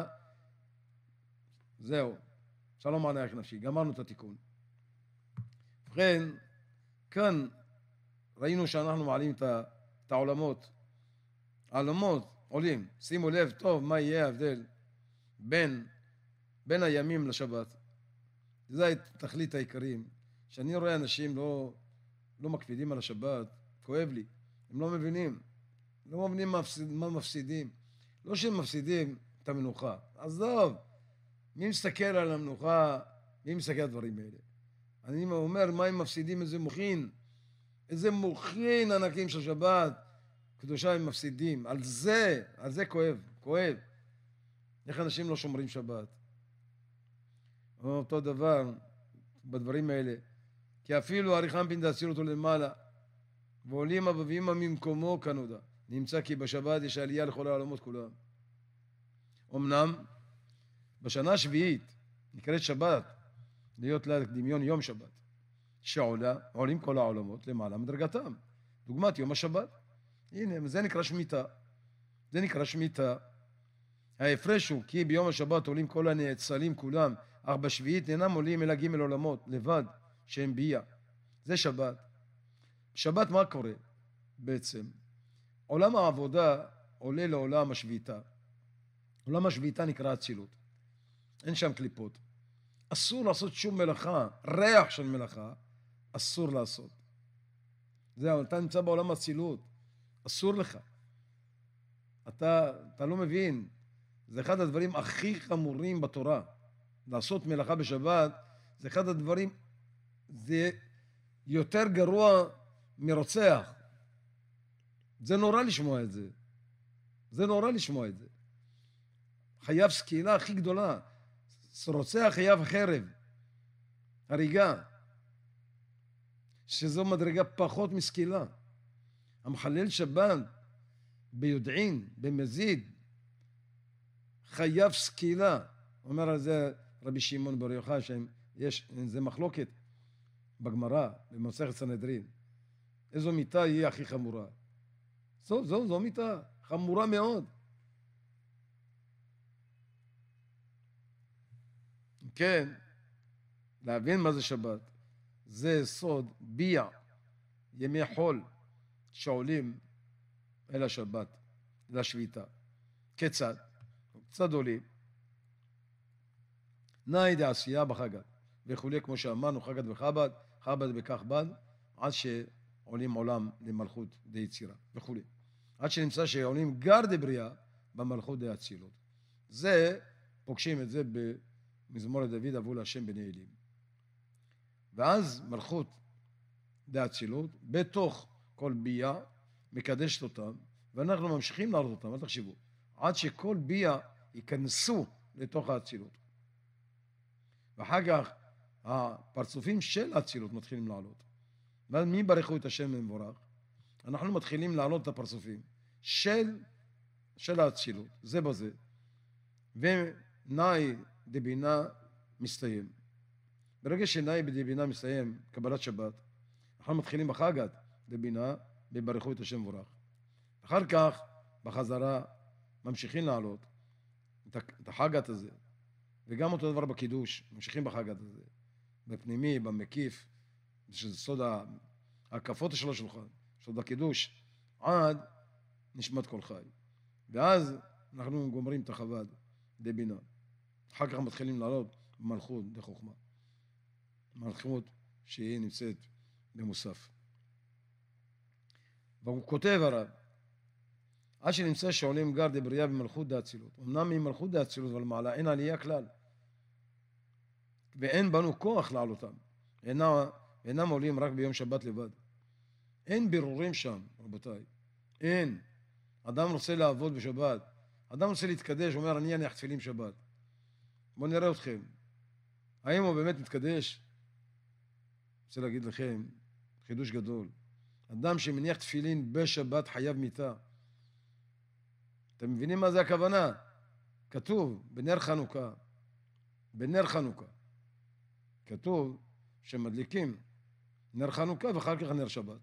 זהו. שלום ענייך נפשי. גמרנו את התיקון. ובכן, כאן ראינו שאנחנו מעלים את העולמות. העולמות עולים. שימו לב טוב מה יהיה ההבדל בין, בין הימים לשבת. זה תכלית העיקרים. שאני רואה אנשים לא, לא מקפידים על השבת, כואב לי. הם לא מבינים. לא מבינים מה, מפסיד, מה מפסידים. לא שהם מפסידים את המנוחה. עזוב. מי מסתכל על המנוחה? מי מסתכל על דברים האלה? אני אומר, מה הם מפסידים? איזה מוכין. איזה מוכין ענקים של שבת. קדושה הם מפסידים. על זה, על זה כואב. כואב. איך אנשים לא שומרים שבת? אותו דבר בדברים האלה. כי אפילו אריכם פין דאציל אותו למעלה. ועולים אבבים ממקומו כנודע. נמצא כי בשבת יש עלייה לכל העולמות כולם. אמנם, בשנה השביעית, נקראת שבת, להיות לה דמיון יום שבת, שעולה, עולים כל העולמות למעלה מדרגתם. דוגמת יום השבת. הנה, זה נקרא שמיטה. זה נקרא שמיטה. ההפרש הוא כי ביום השבת עולים כל הנאצלים כולם, אך בשביעית אינם עולים אלא ג' עולמות, לבד, שהם ביה. זה שבת. שבת מה קורה בעצם? עולם העבודה עולה לעולם השביעיתה. עולם השביעיתה נקרא אצילות. אין שם קליפות. אסור לעשות שום מלאכה, ריח של מלאכה, אסור לעשות. זהו, אתה נמצא בעולם האצילות, אסור לך. אתה, אתה לא מבין, זה אחד הדברים הכי חמורים בתורה. לעשות מלאכה בשבת, זה אחד הדברים, זה יותר גרוע מרוצח. זה נורא לשמוע את זה. זה נורא לשמוע את זה. חייב סקילה הכי גדולה. רוצח חייב חרב. הריגה. שזו מדרגה פחות מסקילה. המחלל שבת ביודעין, במזיד, חייב סקילה. אומר על זה רבי שמעון בר יוחאי, שיש, זה מחלוקת בגמרא, במסכת סנהדרין. איזו מיתה היא הכי חמורה? זו, זו, זו מיתה חמורה מאוד. כן, להבין מה זה שבת. זה סוד ביע, ימי חול שעולים אל השבת, אל השביתה. כיצד? קצת עולים. נאי דעשייה בחגת, וכולי כמו שאמרנו, חגת וחב"ד, חב"ד בכך בד, עד שעולים עולם למלכות די יצירה, וכולי. עד שנמצא שעולים גר דבריאה במלכות די אצילות. זה, פוגשים את זה במזמור לדוד, אבו להשם בני אלים. ואז מלכות די אצילות, בתוך כל בייה, מקדשת אותם, ואנחנו ממשיכים לעלות אותם, אל תחשבו, עד שכל בייה ייכנסו לתוך האצילות. ואחר כך הפרצופים של האצילות מתחילים לעלות. ואז מי ברכו את השם מבורך? אנחנו מתחילים לעלות את הפרצופים של, של האצילות, זה בזה. ונאי דבינה מסתיים. ברגע שנאי דבינה מסתיים, קבלת שבת, אנחנו מתחילים בחגת דבינה, וברכו את השם מבורך. אחר כך, בחזרה, ממשיכים לעלות את החגת הזה. וגם אותו דבר בקידוש, ממשיכים בחגת הזה. בפנימי, במקיף, שזה סוד ההקפות של השולחן, סוד הקידוש, עד נשמת כל חי. ואז אנחנו גומרים את החב"ד, די בינה. אחר כך מתחילים לעלות במלכות די חוכמה. מלכות שהיא נמצאת במוסף. והוא כותב הרב, עד שנמצא שעולים גר דברייה במלכות דאצילות. אמנם ממלכות דאצילות, אבל מעלה אין עלייה כלל. ואין בנו כוח לעלותם. אינם, אינם עולים רק ביום שבת לבד. אין בירורים שם, רבותיי. אין. אדם רוצה לעבוד בשבת. אדם רוצה להתקדש, אומר, אני אניח תפילין שבת. בואו נראה אתכם. האם הוא באמת מתקדש? רוצה להגיד לכם, חידוש גדול. אדם שמניח תפילין בשבת חייב מיתה. אתם מבינים מה זה הכוונה? כתוב בנר חנוכה, בנר חנוכה, כתוב שמדליקים נר חנוכה ואחר כך נר שבת.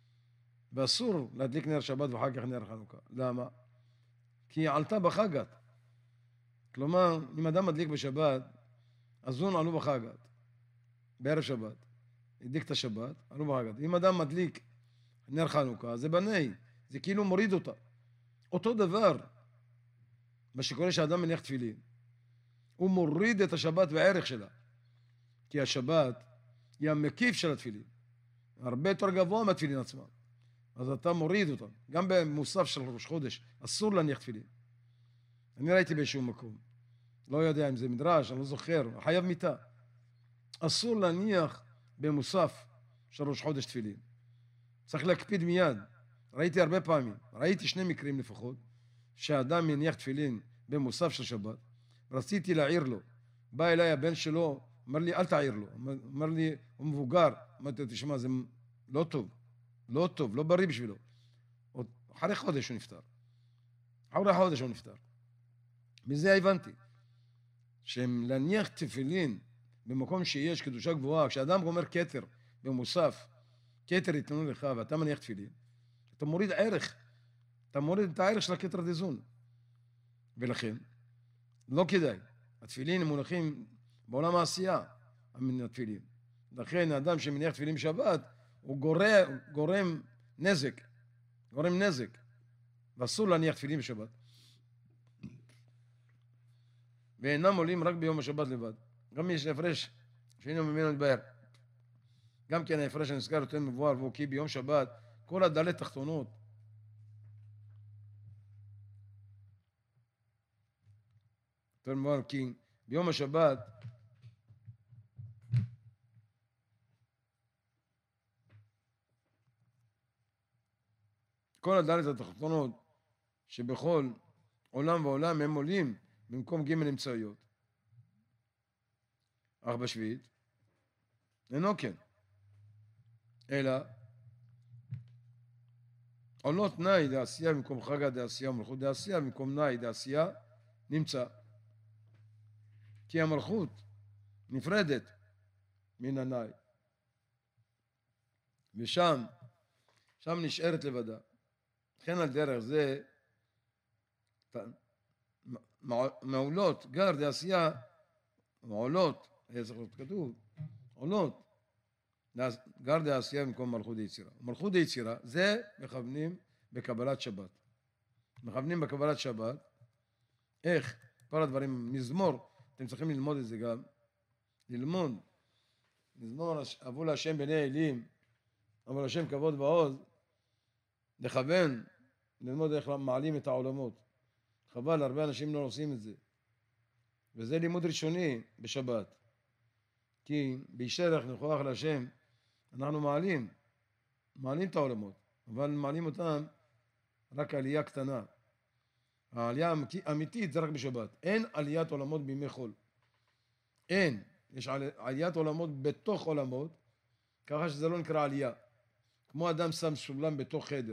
ואסור להדליק נר שבת ואחר כך נר חנוכה. למה? כי היא עלתה בחגת. כלומר, אם אדם מדליק בשבת, אז הוא עלו בחגת. בערב שבת. הדליק את השבת, עלו בחגת. אם אדם מדליק נר חנוכה, זה בני. זה כאילו מוריד אותה. אותו דבר, מה שקורה שאדם מניח תפילין, הוא מוריד את השבת בערך שלה. כי השבת היא המקיף של התפילין. הרבה יותר גבוה מהתפילין עצמם. אז אתה מוריד אותם. גם במוסף של ראש חודש, אסור להניח תפילין. אני ראיתי באיזשהו מקום. לא יודע אם זה מדרש, אני לא זוכר. חייב מיתה. אסור להניח במוסף של ראש חודש תפילין. צריך להקפיד מיד. ראיתי הרבה פעמים, ראיתי שני מקרים לפחות, שהאדם מניח תפילין במוסף של שבת, רציתי להעיר לו. בא אליי הבן שלו, אמר לי, אל תעיר לו. אמר לי, הוא מבוגר. אמרתי, תשמע, זה לא טוב. לא טוב, לא בריא בשבילו. אחרי חודש הוא נפטר. אחרי חודש הוא נפטר. מזה הבנתי, שלהניח תפילין במקום שיש קדושה גבוהה, כשאדם אומר כתר במוסף, כתר יתנו לך ואתה מניח תפילין, אתה מוריד ערך, אתה מוריד את הערך של הכתר דזון. ולכן, לא כדאי. התפילין מונחים בעולם העשייה, התפילין. לכן, האדם שמניח תפילין בשבת, הוא גורם, גורם נזק, גורם נזק, ואסור להניח תפילין בשבת. ואינם עולים רק ביום השבת לבד. גם יש הפרש, שאינו ממנו נתבהר. גם כן ההפרש הנזכר יותר מבואר, והוא כי ביום שבת, כל הדלת תחתונות, יותר מבואר, כי ביום השבת, כל הדלת התחתונות, שבכל עולם ועולם הם עולים במקום ג' אמצעיות. אך בשביעית, אינו כן. אלא, עולות נאי דעשייה במקום חגה דעשייה ומלכות דעשייה, במקום נאי דעשייה נמצא. כי המלכות נפרדת מן הנאי. ושם, שם נשארת לבדה. לכן על דרך זה, מעולות, גר דעשייה, מעולות, היה צריך להיות כתוב, עולות, גר דעשייה במקום מלכות היצירה. מלכות היצירה, זה מכוונים בקבלת שבת. מכוונים בקבלת שבת, איך? כל הדברים, מזמור, אתם צריכים ללמוד את זה גם, ללמוד, מזמור, אבו להשם בני אלים, אבו להשם כבוד ועוז, לכוון, ללמוד איך מעלים את העולמות. חבל, הרבה אנשים לא עושים את זה. וזה לימוד ראשוני בשבת. כי בישרך נכוח להשם, אנחנו מעלים, מעלים את העולמות, אבל מעלים אותם רק עלייה קטנה. העלייה האמיתית זה רק בשבת. אין עליית עולמות בימי חול. אין. יש עליית עולמות בתוך עולמות, ככה שזה לא נקרא עלייה. כמו אדם שם סולם בתוך חדר,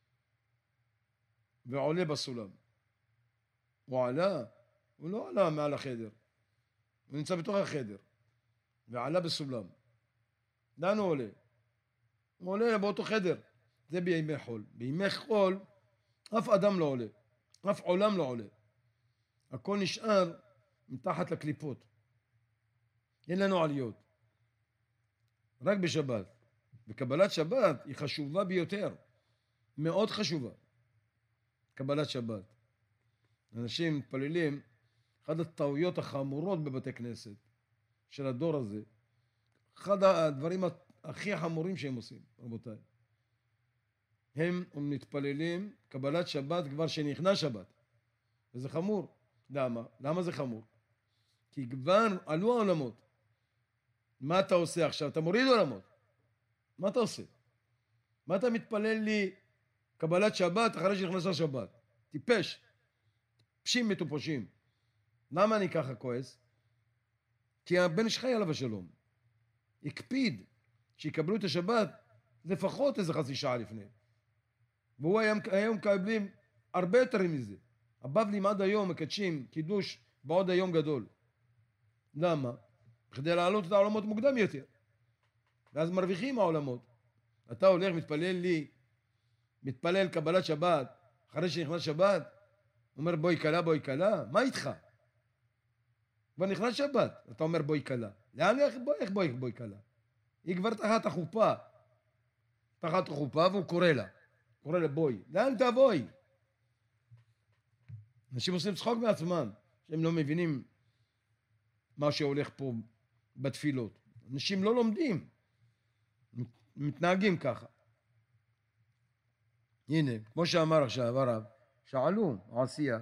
ועולה בסולם. הוא עלה, הוא לא עלה מעל החדר. הוא נמצא בתוך החדר, ועלה בסולם. לאן הוא עולה? הוא עולה באותו חדר. זה בימי חול. בימי חול, אף אדם לא עולה. אף עולם לא עולה. הכל נשאר מתחת לקליפות. אין לנו עליות. רק בשבת. וקבלת שבת היא חשובה ביותר. מאוד חשובה. קבלת שבת. אנשים מתפללים, אחת הטעויות החמורות בבתי כנסת של הדור הזה, אחד הדברים הכי חמורים שהם עושים, רבותיי. הם מתפללים קבלת שבת כבר שנכנס שבת. וזה חמור. למה? למה זה חמור? כי כבר עלו העולמות. מה אתה עושה עכשיו? אתה מוריד עולמות. מה אתה עושה? מה אתה מתפלל לי קבלת שבת אחרי שנכנסה שבת? טיפש. פשים מטופשים. למה אני ככה כועס? כי הבן איש חי עליו השלום. הקפיד שיקבלו את השבת לפחות איזה חצי שעה לפני. והוא היום, היום מקבלים הרבה יותר מזה. הבבלים עד היום מקדשים קידוש בעוד היום גדול. למה? כדי לעלות את העולמות מוקדם יותר. ואז מרוויחים העולמות. אתה הולך, מתפלל לי, מתפלל קבלת שבת, אחרי שנכנס שבת, אומר בואי קלה, בואי קלה, מה איתך? כבר נכנס שבת, אתה אומר בואי קלה. לאן איך בואי, איך בואי, בואי קלה? היא כבר תחת החופה. תחת החופה והוא קורא לה. קורא לה בואי. לאן תבואי? אנשים עושים צחוק מעצמם, שהם לא מבינים מה שהולך פה בתפילות. אנשים לא לומדים, מתנהגים ככה. הנה, כמו שאמר עכשיו הרב, שאלו, עשייה,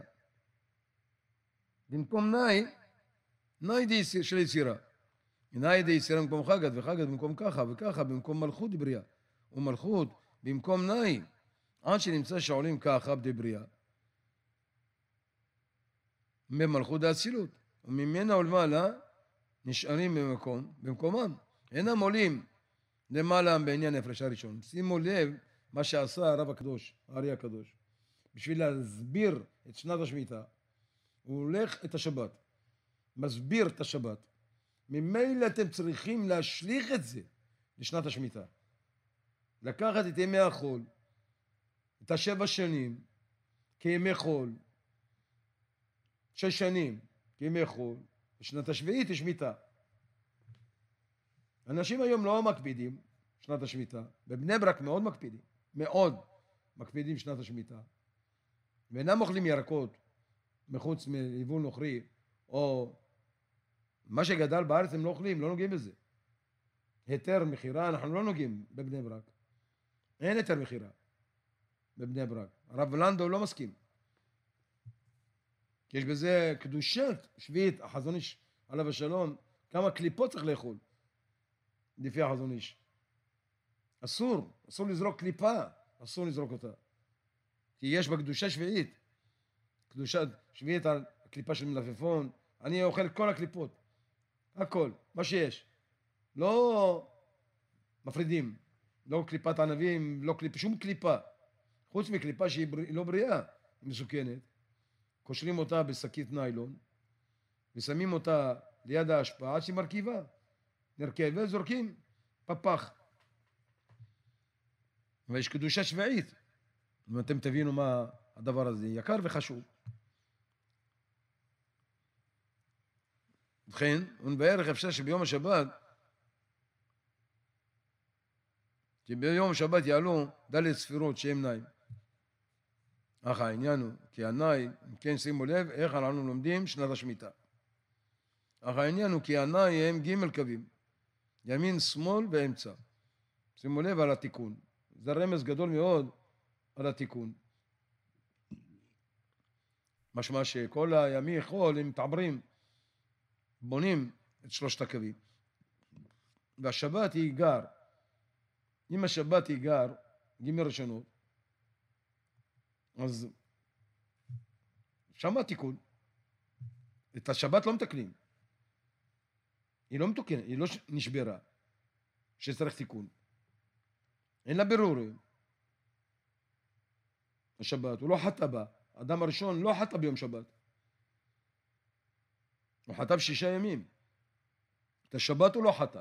במקום נאי, נאי די של יצירה. נאי די יצירה במקום חגת, וחגת במקום ככה וככה, במקום מלכות בריאה. ומלכות במקום נאי, עד שנמצא שעולים ככה בבריאה. במלכות האצילות, וממנה ולמעלה נשארים במקום, במקומם. אינם עולים למעלה בעניין ההפרש הראשון. שימו לב מה שעשה הרב הקדוש, הארי הקדוש. בשביל להסביר את שנת השמיטה, הוא הולך את השבת, מסביר את השבת. ממילא אתם צריכים להשליך את זה לשנת השמיטה. לקחת את ימי החול, את השבע שנים, כימי חול, שש שנים כימי חול, בשנת השביעית יש שמיטה. אנשים היום לא מקפידים שנת השמיטה, בבני ברק מאוד מקפידים, מאוד מקפידים שנת השמיטה, ואינם אוכלים ירקות מחוץ מיבול נוכרי, או מה שגדל בארץ הם לא אוכלים, לא נוגעים בזה. היתר מחירה, אנחנו לא נוגעים בבני ברק. אין היתר מחירה בבני ברק. הרב לנדו לא מסכים. כי יש בזה קדושת שביעית, החזון איש עליו השלום, כמה קליפות צריך לאכול, לפי החזון איש. אסור, אסור לזרוק קליפה, אסור לזרוק אותה. כי יש בה קדושה שביעית. קדושת שביעית על הקליפה של מלפפון, אני אוכל כל הקליפות, הכל, מה שיש. לא מפרידים, לא קליפת ענבים, לא קליפה, שום קליפה. חוץ מקליפה שהיא לא בריאה, היא מסוכנת. קושרים אותה בשקית ניילון, ושמים אותה ליד ההשפעה עד שהיא מרכיבה. נרכבת, זורקים, פפח. ויש קדושה שביעית. אם אתם תבינו מה הדבר הזה, יקר וחשוב. ובכן, ובערך אפשר שביום השבת, שביום השבת יעלו ד' ספירות שהם נעים. אך העניין הוא, כי הנאי, כן שימו לב, איך אנחנו לומדים שנת השמיטה. אך העניין הוא, כי הנאי הם ג' קווים, ימין, שמאל ואמצע. שימו לב על התיקון. זה רמז גדול מאוד על התיקון. משמע שכל הימי חול הם מתעברים, בונים את שלושת הקווים. והשבת היא גר. אם השבת היא גר, ג' ראשונות, אז שם התיקון. את השבת לא מתקנים. היא לא מתוקנת, היא לא נשברה, שצריך תיקון. אין לה ברור. השבת, הוא לא חטא בה. האדם הראשון לא חטא ביום שבת. הוא חטא בשישה ימים. את השבת הוא לא חטא.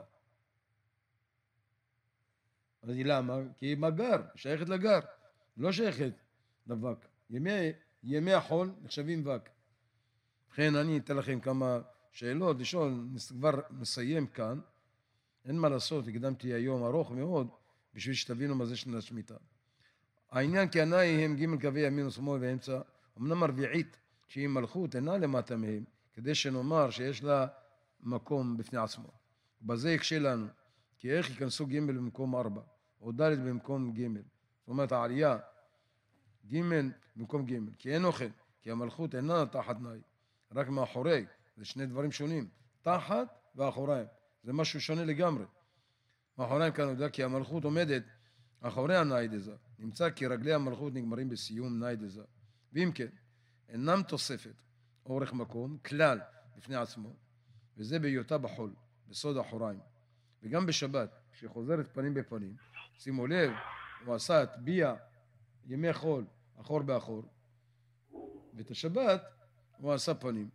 אז היא למה? כי היא מגר, שייכת לגר. לא שייכת לבק. ימי, ימי החול נחשבים וק. לכן אני אתן לכם כמה שאלות לשאול, כבר נסיים כאן. אין מה לעשות, הקדמתי היום ארוך מאוד, בשביל שתבינו מה זה שנת השמיטה. העניין כי הנאי הם ג' קווי ימין ושמאל ואמצע, אמנם הרביעית שהיא מלכות אינה למטה מהם, כדי שנאמר שיש לה מקום בפני עצמו. בזה יקשה לנו, כי איך ייכנסו ג' במקום ארבע, או ד' במקום ג'. זאת אומרת העלייה, ג' במקום ג', כי אין אוכל, כי המלכות אינה תחת נאי, רק מאחורי, זה שני דברים שונים, תחת ואחוריים, זה משהו שונה לגמרי. מאחוריים כאן יודע כי המלכות עומדת אחורי הנאי דזה, נמצא כי רגלי המלכות נגמרים בסיום נאי דזה, ואם כן, אינם תוספת אורך מקום, כלל לפני עצמו, וזה בהיותה בחול, בסוד אחוריים, וגם בשבת, שחוזרת פנים בפנים, שימו לב, הוא עשה את ביה ימי חול, אחור באחור, ואת השבת הוא עשה פנים.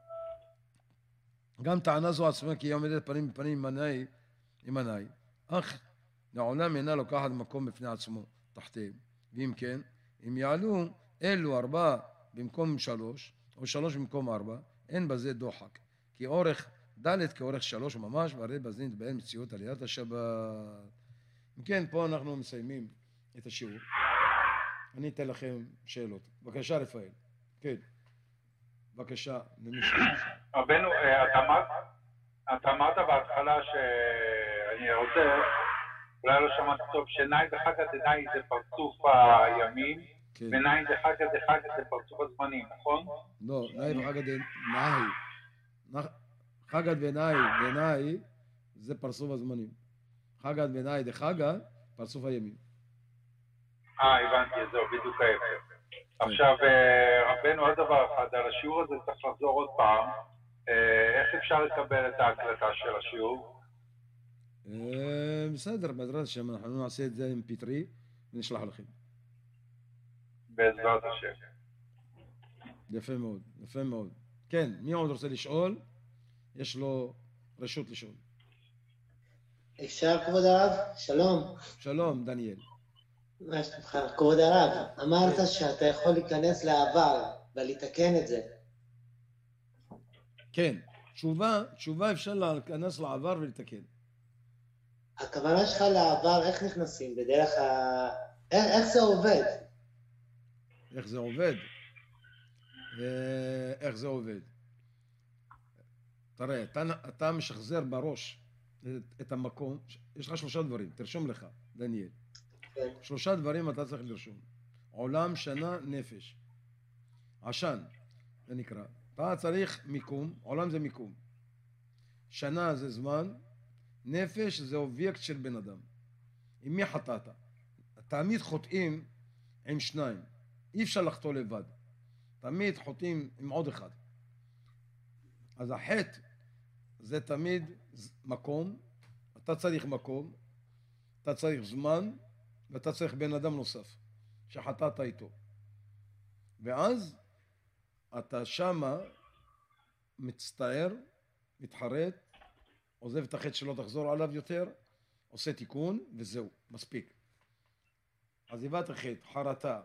גם טענה זו עצמה כי היא עומדת פנים בפנים עם הנאי, עם הנאי, אך לעולם אינה לוקחת מקום בפני עצמו, תחתיהם. ואם כן, אם יעלו אלו ארבע במקום שלוש, או שלוש במקום ארבע, אין בזה דוחק. כי אורך ד' כאורך שלוש ממש, והרי בזה נתבהל מציאות עליית השבת. אם כן, פה אנחנו מסיימים את השיעור. אני אתן לכם שאלות. בבקשה, רפאל. כן. בבקשה, למישהו. רבנו, אתה אמרת בהתחלה שאני רוצה, אולי לא שמעתי טוב, שנאי דחקא דנאי זה פרצוף הימים, ונאי דחקא דחקא זה פרצוף הזמנים, נכון? לא, נאי וחגא דנאי. חגא דנאי, דנאי זה פרצוף הזמנים. חגא דנאי דחגא, פרצוף הימים. אה, הבנתי, זהו, בדיוק ההפך. עכשיו, רבנו, עוד דבר אחד, על השיעור הזה צריך לחזור עוד פעם. איך אפשר לקבל את ההקלטה של השיעור? בסדר, בעזרת השם, אנחנו נעשה את זה עם פטרי ונשלח לכם. בעזרת השם. יפה מאוד, יפה מאוד. כן, מי עוד רוצה לשאול? יש לו רשות לשאול. אפשר, כבוד הרב? שלום. שלום, דניאל. מה שלומך? כבוד הרב, אמרת שאתה יכול להיכנס לעבר ולתקן את זה. כן, תשובה, תשובה אפשר להיכנס לעבר ולתקן. הכוונה שלך לעבר, איך נכנסים? בדרך ה... איך, איך זה עובד? איך זה עובד? איך זה עובד? תראה, אתה, אתה משחזר בראש את, את המקום, יש לך שלושה דברים, תרשום לך, דניאל. כן. שלושה דברים אתה צריך לרשום. עולם, שנה, נפש. עשן, זה נקרא. אתה צריך מיקום, עולם זה מיקום. שנה זה זמן, נפש זה אובייקט של בן אדם. עם מי חטאת? תמיד חוטאים עם שניים. אי אפשר לחטוא לבד. תמיד חוטאים עם עוד אחד. אז החטא זה תמיד מקום, אתה צריך מקום, אתה צריך זמן, ואתה צריך בן אדם נוסף, שחטאת איתו. ואז אתה שמה מצטער, מתחרט, עוזב את החטא שלא תחזור עליו יותר, עושה תיקון, וזהו, מספיק. עזיבת החטא, חרטה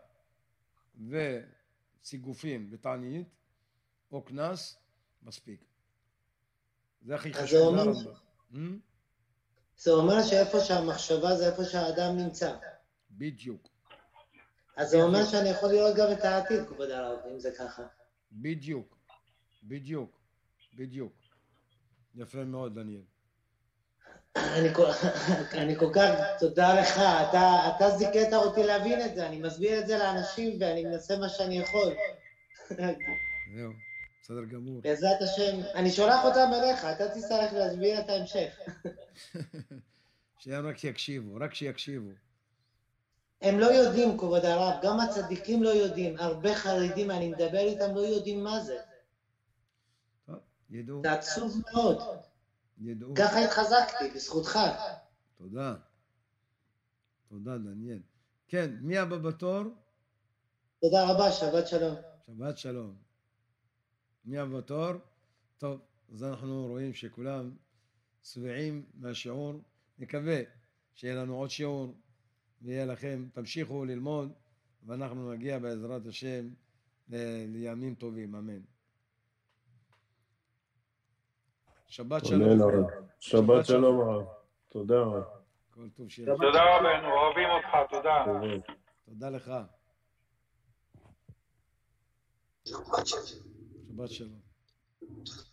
וסיגופים ותענית, או כנס, מספיק. זה הכי חשוב לרמב"ם. זה אומר שאיפה שהמחשבה זה איפה שהאדם נמצא. בדיוק. אז זה אומר שאני יכול לראות גם את העתיד, כבוד הרב, אם זה ככה. בדיוק, בדיוק, בדיוק. יפה מאוד, דניאל. אני כל, אני כל כך, תודה לך, אתה, אתה זיכית אותי להבין את זה, אני מסביר את זה לאנשים ואני מנסה מה שאני יכול. זהו, בסדר גמור. בעזרת השם, אני שולח אותם אליך, אתה תצטרך להסביר את ההמשך. שהם רק שיקשיבו, רק שיקשיבו. הם לא יודעים, כבוד הרב, גם הצדיקים לא יודעים, הרבה חרדים, אני מדבר איתם, לא יודעים מה זה. טוב, ידעו. זה עצוב מאוד. ידעו. ככה התחזקתי, בזכותך. תודה. תודה, דניאל. כן, מי הבא בתור? תודה רבה, שבת שלום. שבת שלום. מי הבא בתור? טוב, אז אנחנו רואים שכולם שבעים מהשיעור. נקווה שיהיה לנו עוד שיעור, ויהיה לכם, תמשיכו ללמוד, ואנחנו נגיע בעזרת השם לימים טובים, אמן. שבת שלום. שבת שלום הרב. תודה רב. כל טוב שיהיה. תודה רבנו, אוהבים אותך, תודה. תודה לך. שבת שלום. שבת שלום.